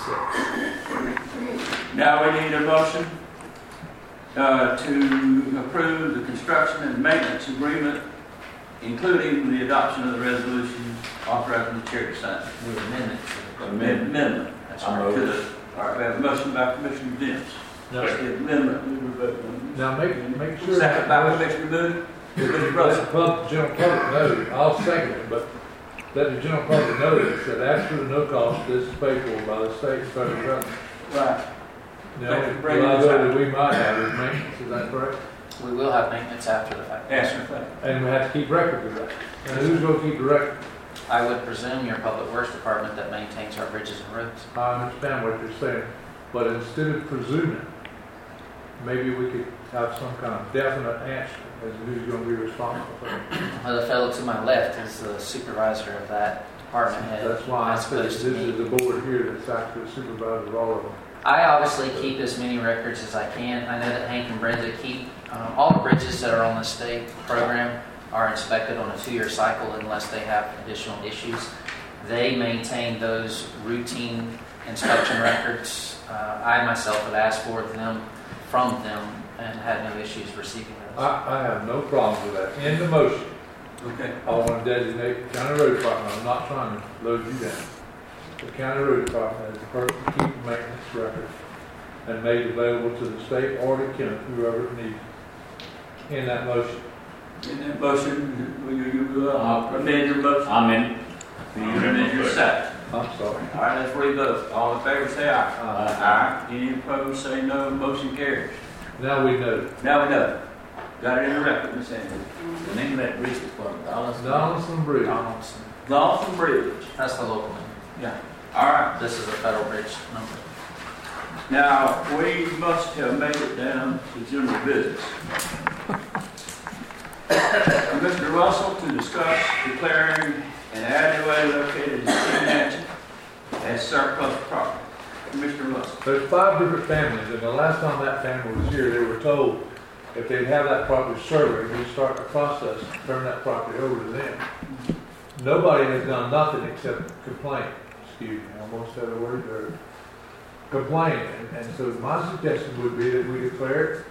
Speaker 9: six.
Speaker 4: Now we need a motion uh, to approve the construction and maintenance agreement, including the adoption of the resolution authorizing the chair to sign.
Speaker 8: The amendment.
Speaker 4: Amendment. Amendment.
Speaker 8: That's
Speaker 4: All
Speaker 8: right.
Speaker 4: right, to the- all right, we have a motion by Commissioner Dents.
Speaker 3: Now,
Speaker 4: That's the amendment we were voting on.
Speaker 3: now make, make sure.
Speaker 4: Second by Commissioner Moody. Mister
Speaker 3: Let the
Speaker 4: Russell.
Speaker 3: pub, general public know, I'll second it, but let the general public know that after the no cost, this is paid for by the state and federal government.
Speaker 4: Right.
Speaker 3: Now,
Speaker 4: Thank you
Speaker 3: the
Speaker 4: for bringing this
Speaker 3: liability
Speaker 4: up.
Speaker 3: we might have is maintenance, is that correct?
Speaker 8: We will have maintenance after the fact.
Speaker 4: Yes, sir.
Speaker 3: And we have to keep record of that. And who's gonna keep the record?
Speaker 8: I would presume your public works department that maintains our bridges and roads.
Speaker 3: I understand what you're saying, but instead of presuming, maybe we could have some kind of definite answer as to who's gonna be responsible for it.
Speaker 8: Well, the fellow to my left is the supervisor of that department head.
Speaker 3: That's why I
Speaker 8: as
Speaker 3: said
Speaker 8: opposed
Speaker 3: this
Speaker 8: to me.
Speaker 3: is the board here that's actually supervisor of all of them.
Speaker 8: I obviously keep as many records as I can. I know that Hank and Brenda keep um, all the bridges that are on the state program are inspected on a two-year cycle unless they have additional issues. They maintain those routine inspection records. Uh, I myself have asked for them from them and had no issues receiving those.
Speaker 3: I, I have no problem with that. In the motion,
Speaker 4: Okay.
Speaker 3: I want to designate the county road department, I'm not trying to load you down. The county road department is the person to keep the maintenance record and made available to the state or the county, whoever it needs. In that motion.
Speaker 4: In that motion, will you, you uh, amend your motion?
Speaker 1: I'm in.
Speaker 4: Will you amend your second?
Speaker 3: I'm sorry.
Speaker 4: All right, let's revote. All in favor say aye.
Speaker 3: Aye.
Speaker 4: Aye. Any opposed say no. Motion carries.
Speaker 3: Now we know.
Speaker 4: Now we know. Got it in the record, Miss Andrews.
Speaker 1: The name of that bridge is called Donaldson.
Speaker 3: Donaldson Bridge.
Speaker 8: Donaldson.
Speaker 4: Donaldson Bridge.
Speaker 8: That's the local name.
Speaker 4: Yeah. All right.
Speaker 8: This is a federal bridge number.
Speaker 4: Now, we must have made it down to general business. Mister Russell to discuss declaring an alleyway located in Natchez as surplus property. Mister Russell.
Speaker 3: There's five different families, and the last time that family was here, they were told if they'd have that property surveyed, we'd start the process, and turn that property over to them. Nobody has done nothing except complain. Excuse me, I almost said a word there. Complain, and, and so my suggestion would be that we declare it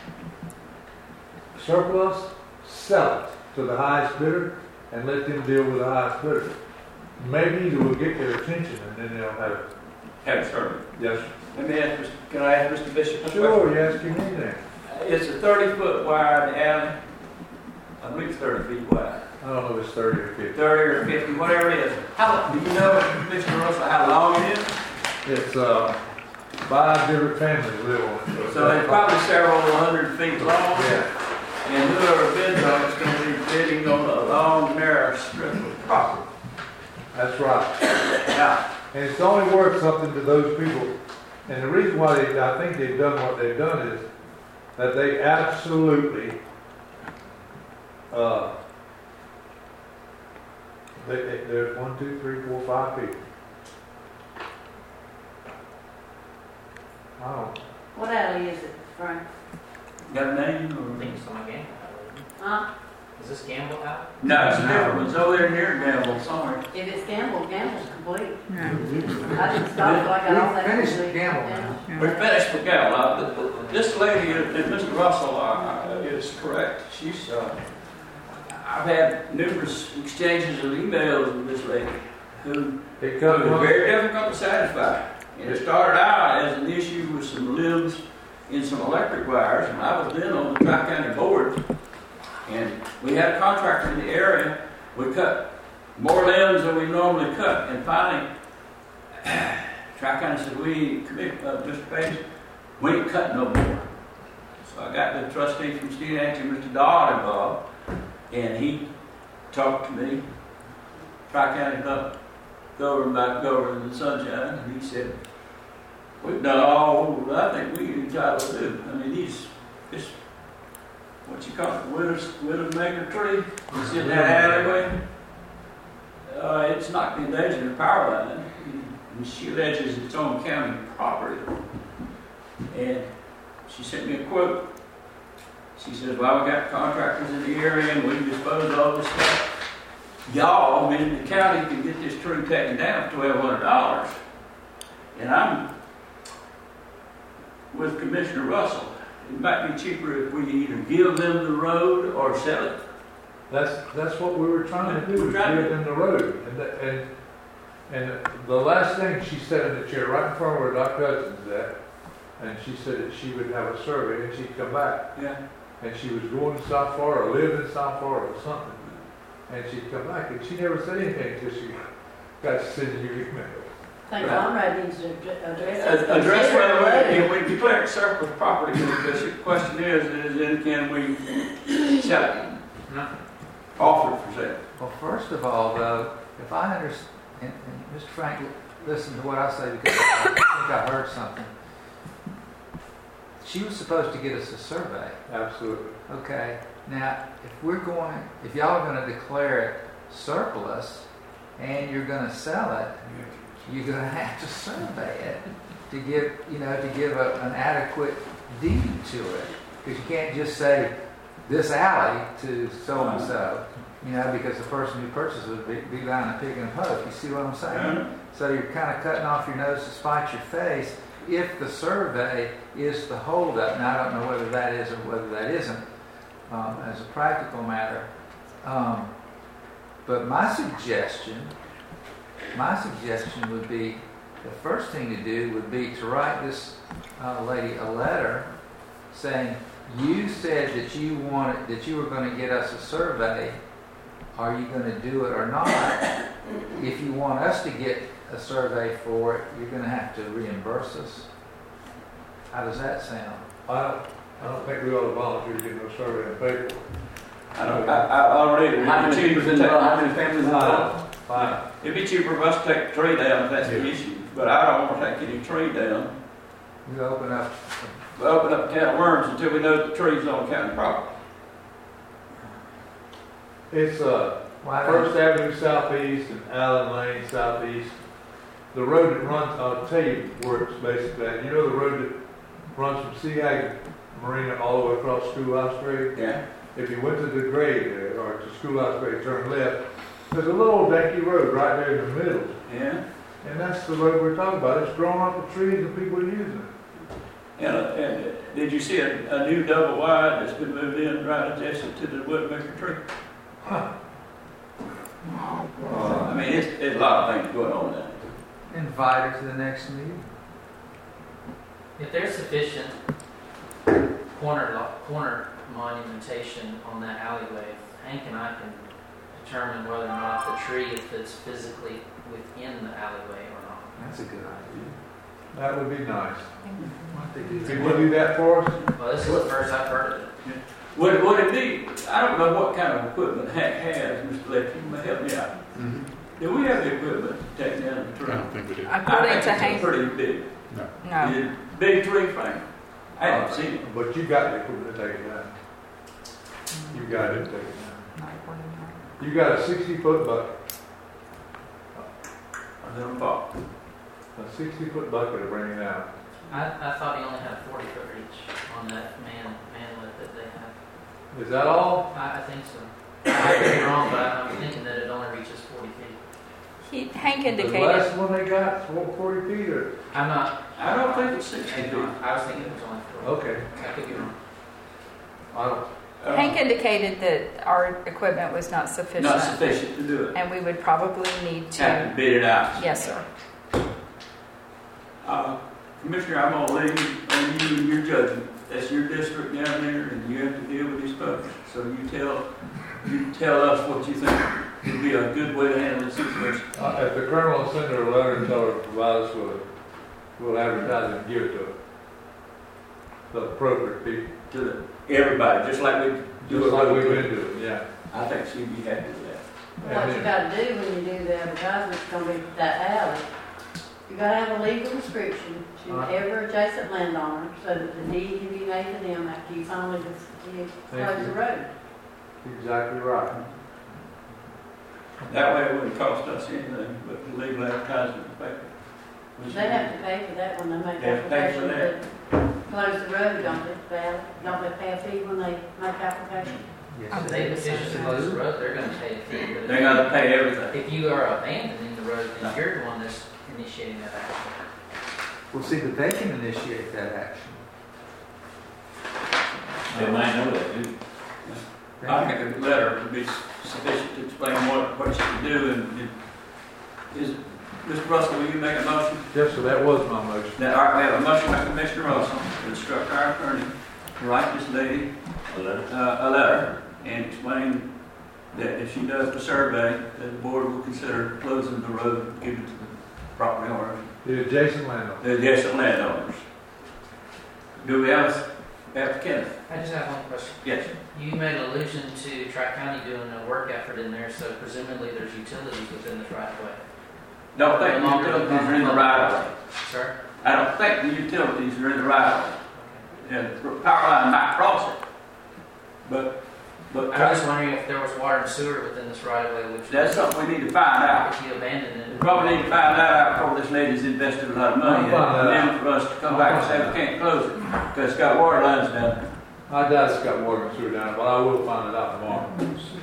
Speaker 3: surplus, sell it to the highest bidder, and let them deal with the highest bidder. Maybe it will get their attention, and then they'll have it.
Speaker 4: Have it surveyed.
Speaker 3: Yes, sir.
Speaker 4: Let me ask, Mister can I ask Mister Bishop? a
Speaker 3: Sure,
Speaker 4: question?
Speaker 3: you ask him anything.
Speaker 4: It's a thirty foot wide alley. I believe it's thirty feet wide.
Speaker 3: I don't know if it's thirty or fifty.
Speaker 4: thirty or fifty, whatever it is. How, do you know, Mister Russell, how long it is?
Speaker 3: It's, uh, five different families live on it.
Speaker 4: So it's probably several hundred feet long.
Speaker 3: Yeah,
Speaker 4: And whoever bids on it's going to be bidding on a long, narrow strip of property.
Speaker 3: that's right.
Speaker 4: Now,
Speaker 3: And it's only worth something to those people. And the reason why they, I think they've done what they've done is that they absolutely, uh, they, they, there's one, two, three, four, five people. I don't,
Speaker 6: What alley is it, Frank?
Speaker 4: Got a name
Speaker 8: I
Speaker 4: or?
Speaker 8: think it's on Gamble.
Speaker 6: Huh?
Speaker 8: Is this Gamble out?
Speaker 4: No, it's a different one. It's over there near Gamble somewhere.
Speaker 6: If it's Gamble, Gamble's complete.
Speaker 10: No.
Speaker 6: I didn't stop till I got all that.
Speaker 9: We finished
Speaker 6: complete.
Speaker 9: Gamble
Speaker 6: Yeah.
Speaker 9: now.
Speaker 4: We finished with Gamble. Uh, This lady, uh, Mister Russell, uh, is correct. She's, uh, I've had numerous exchanges of emails with this lady who
Speaker 3: it
Speaker 4: It
Speaker 3: comes
Speaker 4: was
Speaker 3: from,
Speaker 4: very difficult to satisfy. And it started out as an issue with some limbs in some electric wires, and I was then on the Tri-County board, and we had a contractor in the area. We cut more limbs than we normally cut, and finally, Tri-County said, we commit, uh, Mister Page, we ain't cutting no more. So I got the trustee from Stevenage, Mister Dodd, involved, and he talked to me. Tri-County up. Go over back, go over in the sunshine, and he said, we've done all I think we entitled to do. I mean, he's, it's, what you call it, winter's, winter's maker tree. It's in that alleyway. Uh, it's not endangering the power line. And she alleges it's on county property. And she sent me a quote. She says, well, we got contractors in the area, and we can dispose of all this stuff. Y'all, I mean, the county can get this tree taken down for twelve hundred dollars. And I'm with Commissioner Russell. It might be cheaper if we either give them the road or sell it.
Speaker 3: that's, that's what we were trying to do,
Speaker 4: We're
Speaker 3: is
Speaker 4: trying to-
Speaker 3: give them the road. And, the- and, and the last thing, she sat in the chair right in front of where Doc Hudson's at, and she said that she would have a survey and she'd come back.
Speaker 4: Yeah.
Speaker 3: And she was going to South Florida, or lived in South Florida or something. And she'd come back, and she never said anything until she got to send you email.
Speaker 6: I think Conrad needs to address
Speaker 4: Ad-
Speaker 6: it.
Speaker 4: Address whether we, if we declare it surplus property, because the question is, is then can we sell it? Offer it for sale.
Speaker 9: Well, first of all, though, if I understand, and, and Mister Frank, listen to what I say because I think I heard something. She was supposed to get us a survey.
Speaker 3: Absolutely.
Speaker 9: Okay. Now, if we're going, if y'all are going to declare it surplus and you're going to sell it, you're going to have to survey it to give, you know, to give a, an adequate deed to it. Because you can't just say this alley to so and so, you know, because the person who purchases it would be, be buying a pig in a poke. You see what I'm saying?
Speaker 4: Yeah.
Speaker 9: So you're kind of cutting off your nose to spite your face if the survey is the holdup. Now, I don't know whether that is or whether that isn't. Um, as a practical matter. Um, but my suggestion, my suggestion would be, the first thing to do would be to write this uh, lady a letter saying, you said that you wanted, that you were going to get us a survey. Are you going to do it or not? If you want us to get a survey for it, you're going to have to reimburse us. How does that sound?
Speaker 3: I don't, I don't think we ought to volunteer to get no survey and pay for it.
Speaker 4: I don't, I, I already,
Speaker 2: How
Speaker 4: it'd be
Speaker 2: many
Speaker 4: cheaper
Speaker 2: people's
Speaker 4: to take,
Speaker 2: involved? How many families involved?
Speaker 3: Fine, fine.
Speaker 4: it'd be cheaper for us to take the tree down if that's the
Speaker 3: Yeah.
Speaker 4: issue. But I don't want to take any tree down.
Speaker 9: We open up.
Speaker 4: We open up a can of worms until we know the tree's on county property.
Speaker 3: It's, uh,
Speaker 9: Why don't-
Speaker 3: First Avenue Southeast and Allen Lane Southeast. The road that runs, I'll tell you where it's basically at. You know the road that runs from Seahag Marina all the way across Schoolhouse Grade?
Speaker 4: Yeah.
Speaker 3: If you went to the grade there, or to Schoolhouse Grade, turn left, there's a little danky road right there in the middle.
Speaker 4: Yeah.
Speaker 3: And that's the road we're talking about. It's grown up with trees and people are using it.
Speaker 4: And, uh, and uh, did you see a, a new double wide that's been moved in right adjacent to the woodmaker tree?
Speaker 3: Huh.
Speaker 4: Uh, I mean, it's, there's a lot of things going on there.
Speaker 9: Invite her to the next meeting.
Speaker 8: If there's sufficient corner lo- corner monumentation on that alleyway, Hank and I can determine whether or not the tree fits physically within the alleyway or not.
Speaker 9: That's a good idea.
Speaker 3: That would be nice.
Speaker 9: Why don't they do
Speaker 3: Can
Speaker 9: that?
Speaker 3: you do that for us?
Speaker 8: Well, this is the first I've heard of it.
Speaker 4: Would, would it be, I don't know what kind of equipment Hank has, Mister Leckie, you may help me out.
Speaker 5: Mm-hmm.
Speaker 4: Do we have the equipment to take down the
Speaker 5: I
Speaker 4: tree?
Speaker 5: don't think we do.
Speaker 10: According
Speaker 4: I
Speaker 10: to
Speaker 4: think
Speaker 10: Hank,
Speaker 4: it's a pretty big,
Speaker 5: No.
Speaker 10: no.
Speaker 4: is it big tree, Frank? I haven't seen it.
Speaker 3: But you got the equipment to take it down. You got it to take it down.
Speaker 10: Not according to Hank.
Speaker 3: You got a sixty foot bucket,
Speaker 4: I don't know.
Speaker 3: a sixty foot bucket to bring it out.
Speaker 8: I, I thought he only had forty foot reach on that man, manlet that they have.
Speaker 3: Is that all?
Speaker 8: I, I think so. I could be wrong, but I'm thinking that it only reaches forty feet.
Speaker 10: He, Hank
Speaker 3: The
Speaker 10: indicated,
Speaker 3: last one they got, is forty feet or?
Speaker 8: I'm not.
Speaker 4: I don't think it's sixty feet.
Speaker 8: I was thinking it was only forty.
Speaker 3: Okay.
Speaker 8: I could be wrong.
Speaker 3: I don't,
Speaker 4: Uh,
Speaker 10: Hank indicated that our equipment was not sufficient.
Speaker 4: Not sufficient to do it.
Speaker 10: And we would probably need
Speaker 4: Have to
Speaker 10: to,
Speaker 4: bid it out.
Speaker 10: yes, sir.
Speaker 4: Uh, Commissioner, I'm gonna leave on you and your judgment. That's your district down there, and you have to deal with these folks. So you tell, you tell us what you think would be a good way to handle this situation.
Speaker 3: uh, if the colonel will send her a letter and tell her to provide us with it, we'll advertise it and give it to the appropriate people.
Speaker 4: To the, everybody, just like we do
Speaker 3: Just
Speaker 4: it.
Speaker 3: like we've been doing, yeah.
Speaker 4: I think she'd be happy with that.
Speaker 6: What you gotta do when you do the advertisement's gonna be that alley. You gotta have a legal restriction to
Speaker 3: Uh-huh.
Speaker 6: every adjacent landowner so that the deed can be made to them after you finally just, you
Speaker 3: Thank
Speaker 6: close
Speaker 3: you.
Speaker 6: the road.
Speaker 3: Exactly right.
Speaker 4: That way it wouldn't cost us anything but the legal advertisement in the paper.
Speaker 6: They have to pay for that when they make
Speaker 4: They have to pay for
Speaker 6: applications to close the road, don't they, Val? Don't they pay a fee when they make application?
Speaker 8: If they petition close the road, they're gonna pay a fee. but
Speaker 4: They gotta pay everything.
Speaker 8: If you are abandoning the road, then you're the one that's initiating that action.
Speaker 9: Well, see, but they can initiate that action.
Speaker 1: They might know that, too.
Speaker 4: I think a letter would be sufficient to explain what, what you can do, and, and is, Mister Russell, will you make a motion?
Speaker 3: Yes, sir, that was my motion.
Speaker 4: That, all right, we have a motion by Commissioner Russell to instruct our attorney to write this lady
Speaker 1: A letter.
Speaker 4: uh, a letter and explain that if she does the survey, that the board will consider closing the road and giving it to the property owner,
Speaker 3: The adjacent landowner.
Speaker 4: the adjacent landowners. Do we have, have Kenneth?
Speaker 8: I just have one question.
Speaker 4: Yes.
Speaker 8: You made allusion to Tri-County doing a work effort in there, so presumably there's utilities within this right of way.
Speaker 4: Don't think the utilities are in the right of way.
Speaker 8: Sir?
Speaker 4: I don't think the utilities are in the right of way. Yeah, the power line might cross it. But, but
Speaker 8: I was just wondering if there was water and sewer within this right of way, which
Speaker 4: that's something we need to find out.
Speaker 8: if you abandoned
Speaker 4: We
Speaker 8: it.
Speaker 4: probably need to find that out before this lady's invested a lot of money in it.
Speaker 3: I'll find that
Speaker 4: And then for us to come back and say we can't close it, because it's got water lines down there.
Speaker 3: I doubt it's got water and sewer down, but I will find it out tomorrow.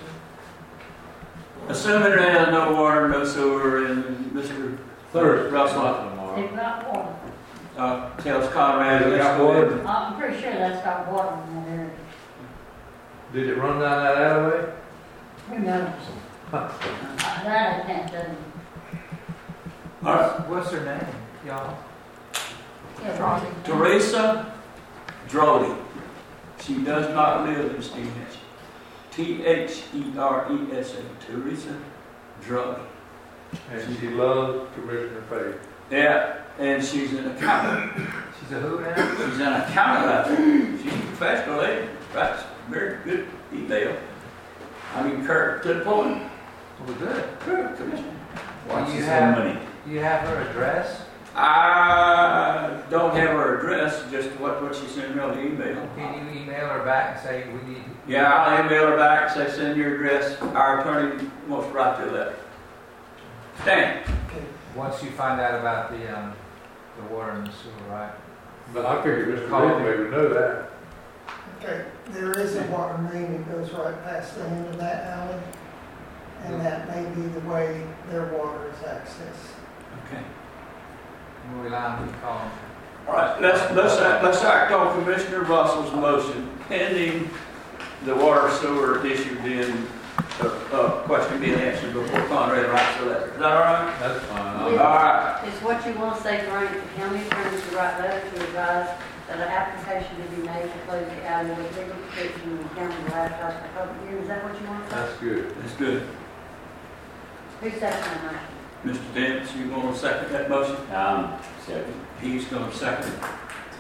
Speaker 4: Assuming there is no water, no sewer, and Mister
Speaker 3: Thursday.
Speaker 4: Russell
Speaker 3: not tomorrow.
Speaker 6: It's not water.
Speaker 4: uh, tells Conrad,
Speaker 3: Has it
Speaker 4: let's
Speaker 3: got
Speaker 4: go
Speaker 3: water?
Speaker 4: ahead.
Speaker 6: I'm pretty sure that's got water in that area.
Speaker 3: Did it run down that alleyway?
Speaker 6: Who knows? Uh, That I can't tell you.
Speaker 4: All right,
Speaker 9: What's her name, y'all?
Speaker 6: Yeah, Ronnie.
Speaker 4: Teresa Drody. She does not live in Stevenage. T H E R E S A, Teresa Drody.
Speaker 3: And she loves Commissioner Faith.
Speaker 4: Yeah, and she's an accountant.
Speaker 9: She's a who now?
Speaker 4: She's an accountant out there. She's a professional lady. Writes very good email. I mean, Kurt, to the point.
Speaker 9: Well, good.
Speaker 4: Kurt, Commissioner.
Speaker 9: Well, you
Speaker 1: Some
Speaker 9: have,
Speaker 1: money.
Speaker 9: you have her address?
Speaker 4: I don't have her address, just what, what she sent me on the email.
Speaker 9: Can you email her back and say we need?
Speaker 4: Yeah, I'll email her back, say send your address. Our attorney wants to write you a letter. Stan.
Speaker 9: Once you find out about the, um, the water and the sewer, right?
Speaker 3: But I figured Mister Ridgway would know that.
Speaker 14: Okay, there is a water main that goes right past the end of that alley, and that may be the way their water is accessed.
Speaker 4: Okay.
Speaker 9: We'll rely on you calling.
Speaker 4: All right, let's, let's, act- let's act on Commissioner Russell's motion pending the water sewer issue being, uh, uh, question being answered before Conrad writes the letter. Is that all right?
Speaker 3: That's fine.
Speaker 4: All
Speaker 3: I'll-
Speaker 4: right.
Speaker 6: It's what you want to say, Frank, the county attorney to write letters to advise that an application to be made to close the alley with legal restriction and the county will advertise for public hearing. Is that what you want to say?
Speaker 3: That's good.
Speaker 4: That's good.
Speaker 6: Who's second that motion?
Speaker 4: Mister Dance, you want to second that motion?
Speaker 1: Um, second.
Speaker 4: He's going to second it.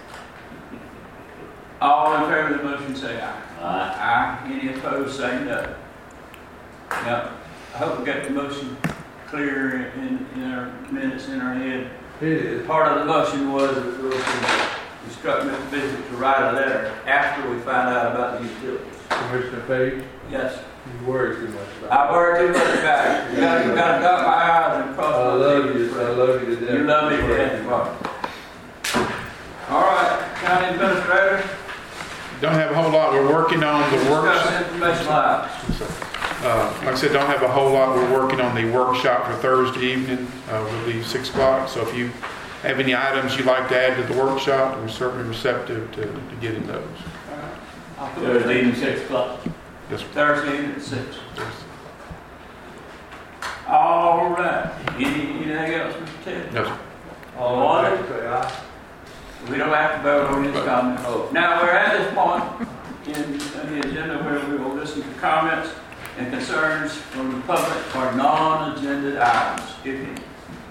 Speaker 4: All in favor of the motion say aye.
Speaker 1: Aye.
Speaker 4: Aye. Any opposed say no. Now, I hope we got the motion clear in, in our minutes in our head.
Speaker 3: It is.
Speaker 4: Part of the motion was that we was instruct Mister Bishop to write a letter after we find out about the utilities.
Speaker 3: Commissioner Page,
Speaker 4: Yes.
Speaker 3: you worry too much about
Speaker 4: I worry too much about it. You gotta, you gotta dot my i's and
Speaker 3: it.
Speaker 4: cross
Speaker 3: I
Speaker 4: my
Speaker 3: love
Speaker 4: t's.
Speaker 3: you, I love you to death.
Speaker 4: You love me to death, Mark. All right, county administrator.
Speaker 5: Don't have a whole lot. We're working on the
Speaker 4: Discuss
Speaker 5: workshop.
Speaker 4: information items.
Speaker 5: Uh, like I said, don't have a whole lot. We're working on the workshop for Thursday evening. Uh, will be six o'clock. So if you have any items you'd like to add to the workshop, we're certainly receptive to, to getting those.
Speaker 4: I'll put
Speaker 1: Thursday
Speaker 4: it
Speaker 1: evening, six o'clock.
Speaker 5: Yes,
Speaker 4: Thursday evening at six. All right. Any, anything else, Mister Ted?
Speaker 5: no, sir.
Speaker 3: All in favor, say aye.
Speaker 4: We don't have to vote on this comment.
Speaker 1: Oh.
Speaker 4: Now, we're at this point in, in the agenda where we will listen to comments and concerns from the public for non-agenda items, if any.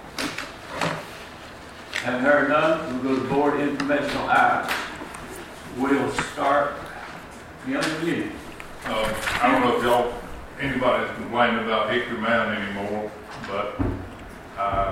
Speaker 4: Haven't heard none, we'll go to board informational items. We'll start, young you.
Speaker 15: Uh, I don't know if y'all, anybody's complaining about Hickory Mountain anymore, but, uh,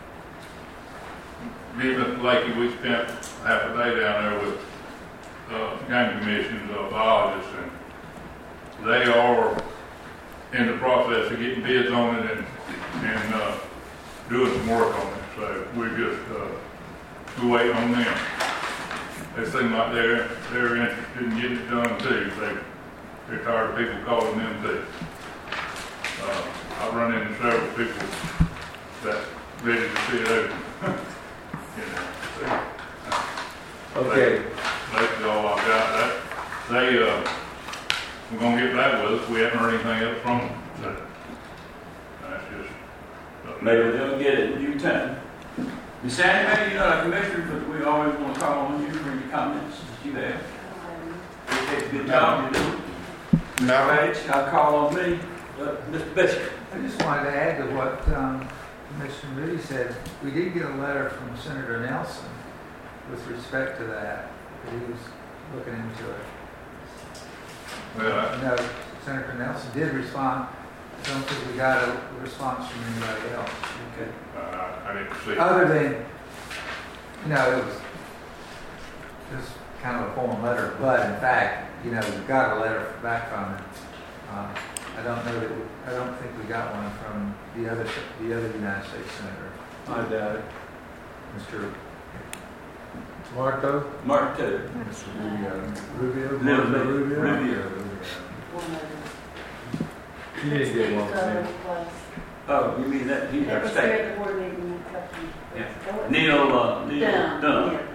Speaker 15: me and Lakey, we spent half a day down there with, uh, game commissions of biologists, and they are in the process of getting bids on it and, and, uh, doing some work on it, so we're just, uh, we're waiting on them. They seem like they're, they're interested in getting it done too. They, they're tired of people calling them too. Uh, I've run into several people that ready to see it open. You know, so, uh,
Speaker 3: Okay.
Speaker 15: That's all I've got. That, they, uh, we're gonna get back with us. We haven't heard anything else from them. So, that's just.
Speaker 4: Maybe they'll get it in due time. Miz Sandy, maybe you're not a commissioner, but we always want to call on you for your comments that you have. You take a good job you do.
Speaker 5: No.
Speaker 4: Page, I'll call on me, uh, Mister Bishop.
Speaker 9: I just wanted to add to what um, Commissioner Moody said. We did get a letter from Senator Nelson with respect to that. That he was looking into it.
Speaker 15: Well,
Speaker 9: No, Senator Nelson did respond. I don't think we got a response from anybody else. Okay.
Speaker 15: uh, I didn't see.
Speaker 9: Other than, you know, it was just kind of a formal letter, but in fact, you know, we got a letter back from him. Uh, I don't know that, we, I don't think we got one from the other, the other United States Senator,
Speaker 3: I doubt it.
Speaker 9: Mister
Speaker 3: Marco?
Speaker 4: Mark Taylor.
Speaker 3: Rubio?
Speaker 4: Rubio.
Speaker 3: Marco Rubio?
Speaker 4: Rubio.
Speaker 3: You didn't get one from him.
Speaker 4: Oh, you mean that, he's
Speaker 6: It
Speaker 4: our
Speaker 6: was
Speaker 4: state?
Speaker 6: here at the board meeting a couple of
Speaker 4: Yeah. Neil, uh, Neil
Speaker 6: Dunn.
Speaker 4: Dunn.
Speaker 6: Yeah.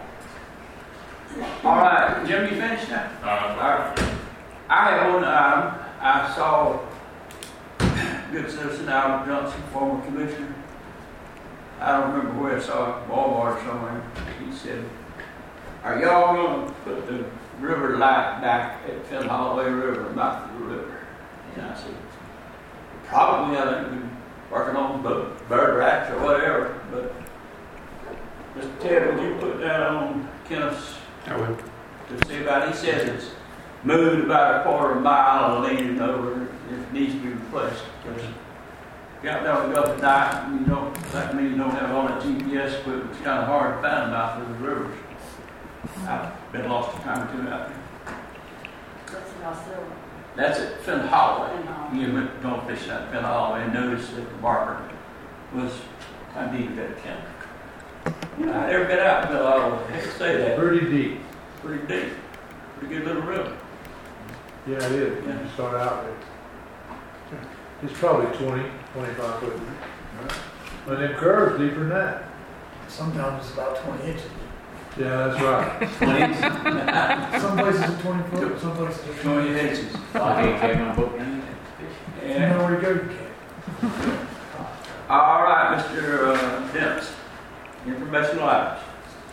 Speaker 4: All right, Jim, you finished now?
Speaker 15: Uh,
Speaker 4: All right. I have one item. I saw good citizen Albert Johnson, former commissioner. I don't remember where I saw it, Walmart somewhere. He said, "Are y'all going to put the river light back at Finn Holloway River, mouth of the river?" And I said, "Probably. I think we're working on boat, bird racks or whatever." But Mister Ted, would you put that on Kenneth's
Speaker 5: I will.
Speaker 4: to see about? He says it's moved about a quarter mile and leaning over. It needs to be replaced. Because you got down the Gulf at night, and you don't, that means you don't have all that G P S equipment. It's kind of hard to find them out through the rivers. I've been lost a time or two out there.
Speaker 6: That's what I said.
Speaker 4: That's at Finn Holloway.
Speaker 6: Finn Holloway.
Speaker 4: You went going fishing at Finn Holloway and noticed that the marker was kind of deep at that camp. I never been out Finn Holloway. I hate to say that.
Speaker 3: Pretty deep.
Speaker 4: Pretty deep. Pretty good little river.
Speaker 3: Yeah, it is.
Speaker 4: Yeah.
Speaker 3: You start out with. It's probably twenty, twenty-five foot deep. But them curves deeper than that.
Speaker 12: Sometimes it's about twenty inches.
Speaker 3: Yeah, that's right.
Speaker 12: Some places are twenty foot, some places are
Speaker 4: Twenty
Speaker 12: twenty.
Speaker 4: inches.
Speaker 1: I can't take my boat down there.
Speaker 12: You know where to go, you can.
Speaker 4: All right, Mister Uh, Dents, informational items.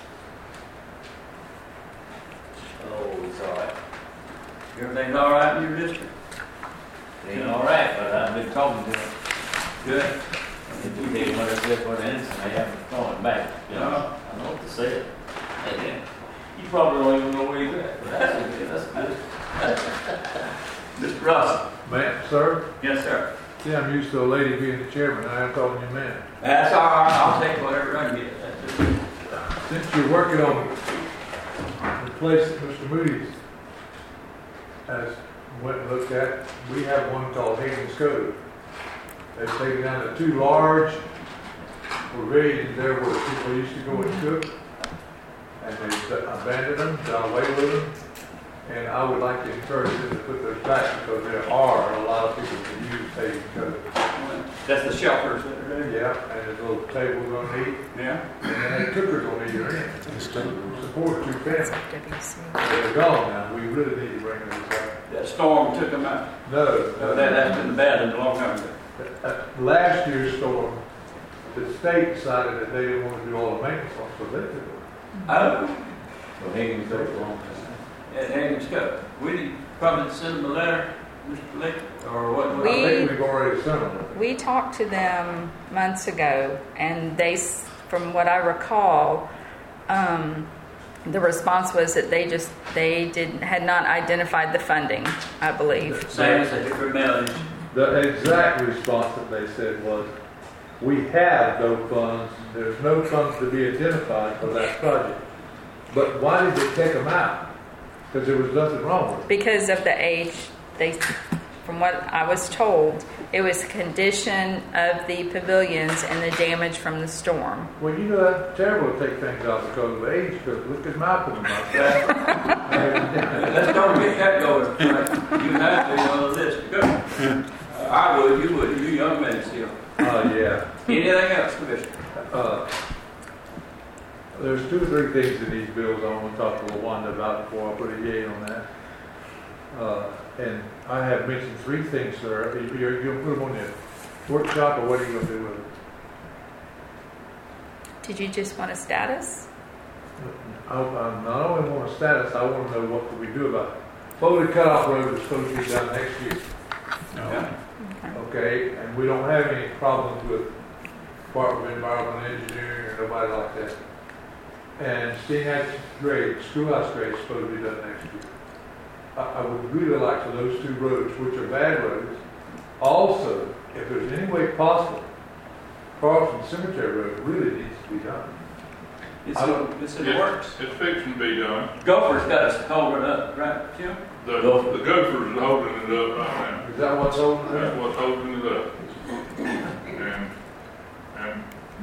Speaker 1: Oh, it's all right.
Speaker 4: Everything's all right in your district?
Speaker 1: It ain't all right, but I've been talking to them.
Speaker 4: Good.
Speaker 1: And if you did what I said for the instance, they haven't thrown back. You know, I know what to say. And then, you probably don't even know where he's at, but that's okay, that's good.
Speaker 4: Mister Russell.
Speaker 3: Ma'am, sir?
Speaker 4: Yes, sir.
Speaker 3: See, I'm used to a lady being the chairman. I am calling you man.
Speaker 4: That's all right. I'll take whatever I can get. That's it.
Speaker 3: Since you're working on the place that Mister Moody's has went and looked at, we have one called Hayden's Cove. They've taken down the two large ravines there where people used to go and cook. and they abandoned them, done away with them. And I would like to encourage them to put those back because there are a lot of people that use paving cones.
Speaker 4: That's the shelters that are there.
Speaker 3: Yeah, and there's little tables on each,
Speaker 4: Yeah.
Speaker 3: and then they cookers on either end. Support two families. They're gone now. We really need to bring them back.
Speaker 4: That storm took them out.
Speaker 3: No,
Speaker 4: No,
Speaker 3: no.
Speaker 4: that, that's been abandoned a long time ago.
Speaker 3: Uh, Last year's storm, the state decided that they didn't want to do all the maintenance on, so they took it.
Speaker 4: Oh,
Speaker 1: Well, Higgins took a long time.
Speaker 4: at Hagen's Cup. We need probably send them a letter, Mister Blake, or what?
Speaker 3: I
Speaker 10: We-
Speaker 3: think we've already sent them.
Speaker 10: We talked to them months ago, and they, s- from what I recall, um, the response was that they just they didn't had not identified the funding. I believe.
Speaker 4: Same as a different mailing.
Speaker 3: The exact response that they said was, we have no funds, there's no funds to be identified for that project. But why did they take them out? Because there was nothing wrong with it.
Speaker 10: Because of the age, they, from what I was told, it was a condition of the pavilions and the damage from the storm.
Speaker 3: Well, you know, that's terrible to take things out because of age, because look at Malcolm.
Speaker 4: Let's don't get that going. Right? You and I be on the list to go. Uh, I would, you would, you young men still.
Speaker 3: Oh, yeah.
Speaker 4: Anything else, Commissioner?
Speaker 3: Uh, There's two or three things in these bills I want to talk to LaWanda about before I put a yay on that. Uh, and I have mentioned three things, sir. You- You're going to put them on the workshop, or what are you going to do with them?
Speaker 10: Did you just want a status?
Speaker 3: I, I not only want a status, I want to know what can we do about it. Foley Cutoff Road is supposed to be done next year.
Speaker 4: Yeah.
Speaker 3: Okay, and we don't have any problems with Department of Environmental Engineering or nobody like that. And Steenhatch grade, schoolhouse grade is supposed to be done next year. I, I would really like for those two roads, which are bad roads, also, if there's any way possible, Carlson Cemetery Road really needs to be done.
Speaker 4: It's,
Speaker 3: I
Speaker 4: in,
Speaker 3: don't-
Speaker 4: it's in the
Speaker 15: It's,
Speaker 4: works.
Speaker 15: it's fixing to be done.
Speaker 4: Gopher's got us holding up, right, Jim?
Speaker 15: The, the Gophers is holding it up right now.
Speaker 3: Is that what's holding
Speaker 15: That's
Speaker 3: it?
Speaker 15: what's holding it up. And, and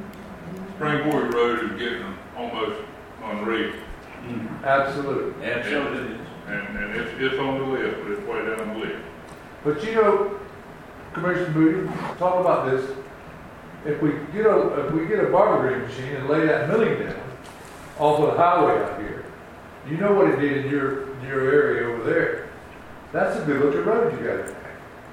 Speaker 15: Spring Warrior Road is getting almost unreached.
Speaker 3: Absolutely.
Speaker 4: Absolutely.
Speaker 15: And, and it's, it's on the list, but it's way down the list.
Speaker 3: But you know, Commissioner Moody, talk about this. If we get a, if we get a barber green machine and lay that milling down off of the highway out here, you know what it did in your, your area over there. That's a good looking road you got there.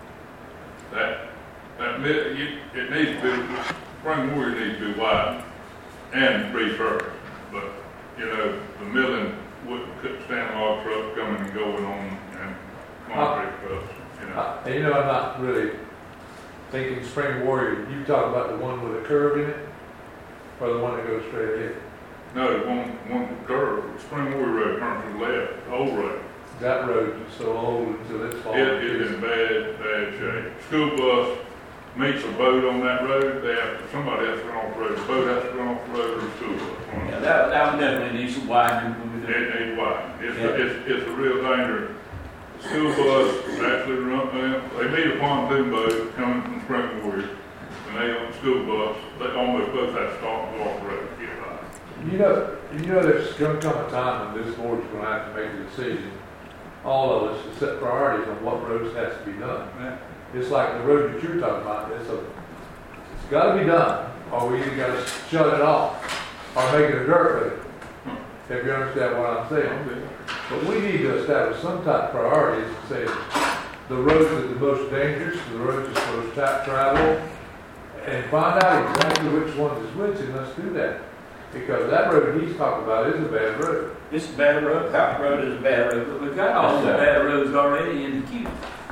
Speaker 15: That, that, mid- you- it needs to be, Spring Warrior needs to be widened and resurfaced. But, you know, the milling wouldn't, couldn't stand log trucks coming and going on and concrete trucks, you know.
Speaker 3: Uh, and you know, I'm not really thinking Spring Warrior. You talk about the one with a curve in it, or the one that goes straight ahead.
Speaker 15: No, the one, one curve, Spring Warrior Road turns to the left, the old road.
Speaker 3: That road is so old until it's falling.
Speaker 15: It is in bad, bad shape. School bus meets a boat on that road, they have, to- somebody has to run off the road, the boat has to run off the road, or the school bus. one of
Speaker 4: Yeah,
Speaker 15: them.
Speaker 4: that, that one definitely needs some widening when we do it.
Speaker 15: It needs wide. It's,
Speaker 4: Yeah.
Speaker 15: it's, it's a real danger. The school bus actually run, uh, they meet a pontoon boat coming from Spring Warrior, and they on the school bus, they almost both have to stop and go off the road to get by.
Speaker 3: You know, you know, there's going to come a time when this board's going to have to make a decision, all of us, to set priorities on what roads has to be done.
Speaker 4: Yeah.
Speaker 3: It's like the road that you're talking about, it's a, it's got to be done, or we either got to shut it off, or make it a dirt road. If you understand what I'm saying. But we need to establish some type of priorities and say the roads that are the most dangerous, the roads that are most tra- traveled, and find out exactly which one is which, and let's do that. Because that road he's talking about is a bad road.
Speaker 4: It's a bad road, Houghton Road is a bad road, but we've got all the bad roads already in the queue.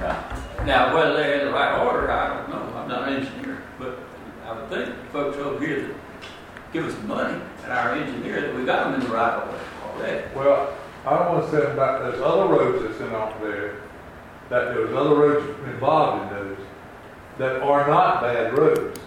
Speaker 4: Now, whether they're in the right order, I don't know, I'm not an engineer, but I would think folks over here that give us money, and our engineer, that we got them in the right order already.
Speaker 3: Well, I don't want to say about, there's other roads that's in off there, that there's other roads involved in those, that are not bad roads.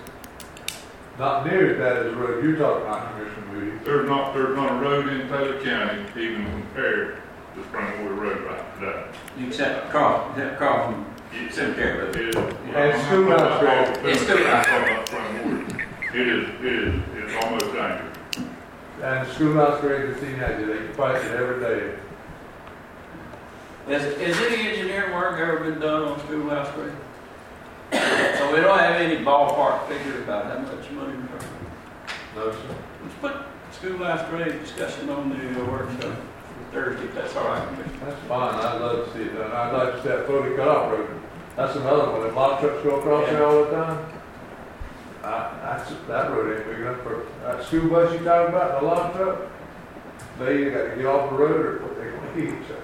Speaker 3: Not near as bad as the road you're talking about, Commissioner Moody.
Speaker 15: There's not, there's not a road in Taylor County even compared to Spring Warrior Road right today.
Speaker 4: Except Carl, except Carl from Cemetery Road.
Speaker 15: It is.
Speaker 3: And schoolhouse road.
Speaker 4: It's schoolhouse.
Speaker 15: It is, it is, it's almost dangerous.
Speaker 3: And the schoolhouse grade, the teenagers, they fight it every day.
Speaker 4: Has, has any engineering work ever been done on schoolhouse grade? So we don't have any ballpark figure about how much money we're talking.
Speaker 3: No, sir.
Speaker 4: Let's put schoolhouse grade discussion on the uh, workshop for Thursday, if that's all right with me.
Speaker 3: That's fine, I'd love to see it done. I'd like to see that Foley Cutoff Road. That's another one, if a lot of trucks go across there all the time. I, that's, that road ain't big enough for, that school bus you talking about, the log truck, they either got to get off the road or what they gonna eat each other.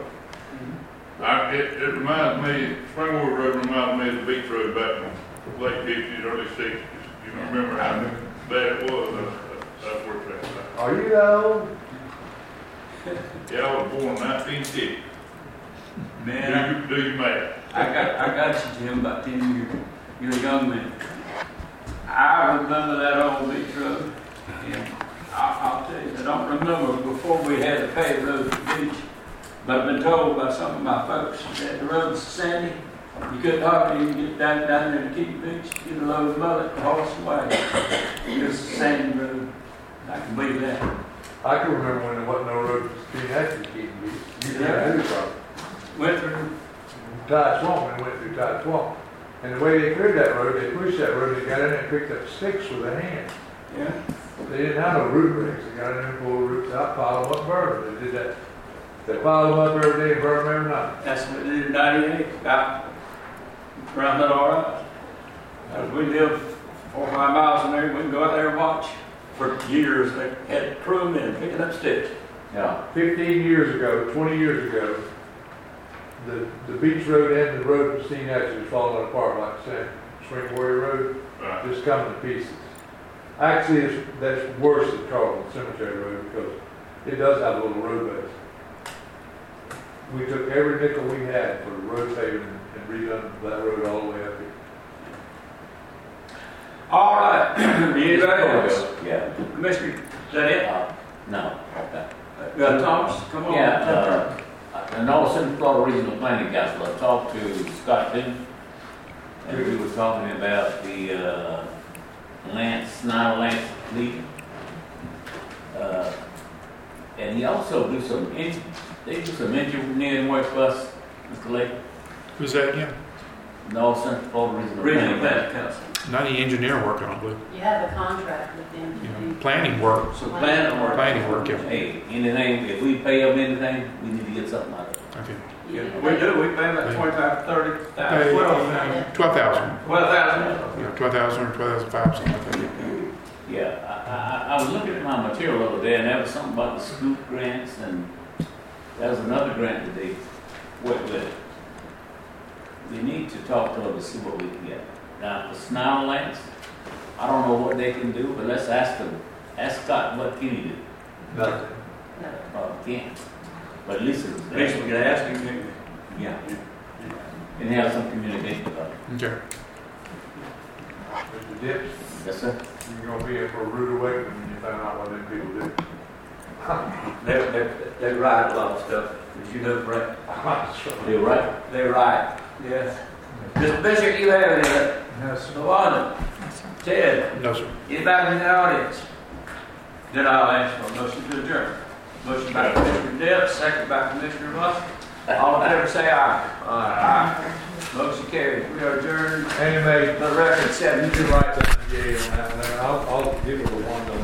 Speaker 15: I, it, it reminds me, Springwood Road reminds me of the beach road back in the late fifties, early sixties. You don't remember how bad it was? That's, that's where it's at.
Speaker 3: Are you that old?
Speaker 15: Yeah, I was born in nineteen fifty.
Speaker 4: Man,
Speaker 15: Do you, do you math?
Speaker 4: I got, I got you, Jim, about ten years. You're a young man. I remember that old beach road, and I, I'll tell you, I don't remember before we had to pave roads to the beach, but I've been told by some of my folks that the road's sandy. You couldn't hardly even get down, down there to keep the beach, get a load of mullet, the horse away. It's a sandy road. I can believe that.
Speaker 3: I can remember when there wasn't no road being active keeping beach. You
Speaker 4: Yeah.
Speaker 3: didn't have
Speaker 4: Went through.
Speaker 3: Tide Swamp, and went through Tide Swamp. And the way they cleared that road, they pushed that road, they got in there and picked up sticks with their hands.
Speaker 4: Yeah.
Speaker 3: They didn't have no root rings. They got in there and pulled the roots out, piled them up, burned them. They did that. They piled them up every day and burned them every night.
Speaker 4: That's what they did in ninety-eight, about around that all right. As we lived four or five miles from there, we can go out there and watch. For years, they had crewmen picking up sticks.
Speaker 3: Yeah. Fifteen years ago, twenty years ago, the, the beach road and the road for Steen Hatch was falling apart, like I said, Spring Warrior Road,
Speaker 15: Right.
Speaker 3: just coming to pieces. Actually, it's, that's worse than Carlton Cemetery Road because it does have a little road base. We took every nickel we had for the road paving and redone that road all the way up here.
Speaker 4: All right. Anybody else?
Speaker 1: Yeah.
Speaker 4: Commissioner, is that it?
Speaker 1: Uh, no. Okay.
Speaker 4: Uh, Thomas, come on.
Speaker 1: Yeah, uh, the North Central Florida Regional Planning Council, I talked to Scott Bennett, and we were talking about the, uh, Lance, Snyder Lance Lee. Uh, and he also do some, en- they do some engineering work for us, Mister Lake.
Speaker 5: Who's that again?
Speaker 1: North Central Florida Regional
Speaker 4: Regional
Speaker 1: Planning
Speaker 4: Planning
Speaker 1: Council.
Speaker 4: Council.
Speaker 5: Not any engineering work, I don't believe.
Speaker 6: You have a contract with them
Speaker 5: You
Speaker 6: to
Speaker 5: know,
Speaker 6: do.
Speaker 5: planning work.
Speaker 4: So plan or.
Speaker 5: Planning work, yeah.
Speaker 1: Hey, anything, if we pay them anything, we need to get something out of it.
Speaker 5: Okay.
Speaker 4: Yeah, we do, we pay about twenty-five, thirty thousand, twelve thousand.
Speaker 5: Twelve thousand.
Speaker 4: Twelve thousand.
Speaker 5: Yeah, twelve thousand or twelve thousand five, something like that.
Speaker 1: Yeah, I, I, I was looking at my material over there, and there was something about the scoop grants, and there was another grant that they worked with. We need to talk to them to see what we can get. Now, for Snyder Lance, I don't know what they can do, but let's ask them. Ask Scott what can he do.
Speaker 3: Nothing.
Speaker 1: Uh, can't. But at least it's
Speaker 4: At least we can ask him, maybe.
Speaker 1: Yeah. And have some communication about it.
Speaker 5: Okay.
Speaker 3: Mister Dips,
Speaker 1: Yes, sir.
Speaker 3: you're gonna be in for a rude awakening when you find out what them people do.
Speaker 4: They, they, they write a lot of stuff, as you know, Brett.
Speaker 1: You're right.
Speaker 4: They write, yes. Mister Bishop, you have any, uh,
Speaker 9: No, sir.
Speaker 4: Luana, Ted,
Speaker 5: No, sir.
Speaker 4: anybody in the audience? Then I'll ask for a motion to adjourn. Motion by Commissioner Dip, second by Commissioner Russell. All in favor say aye. Aye. Motion carried. We are adjourned.
Speaker 3: Anyway,
Speaker 4: The record seven.
Speaker 3: you can write down the yay on that one. I'll, I'll give it a one though.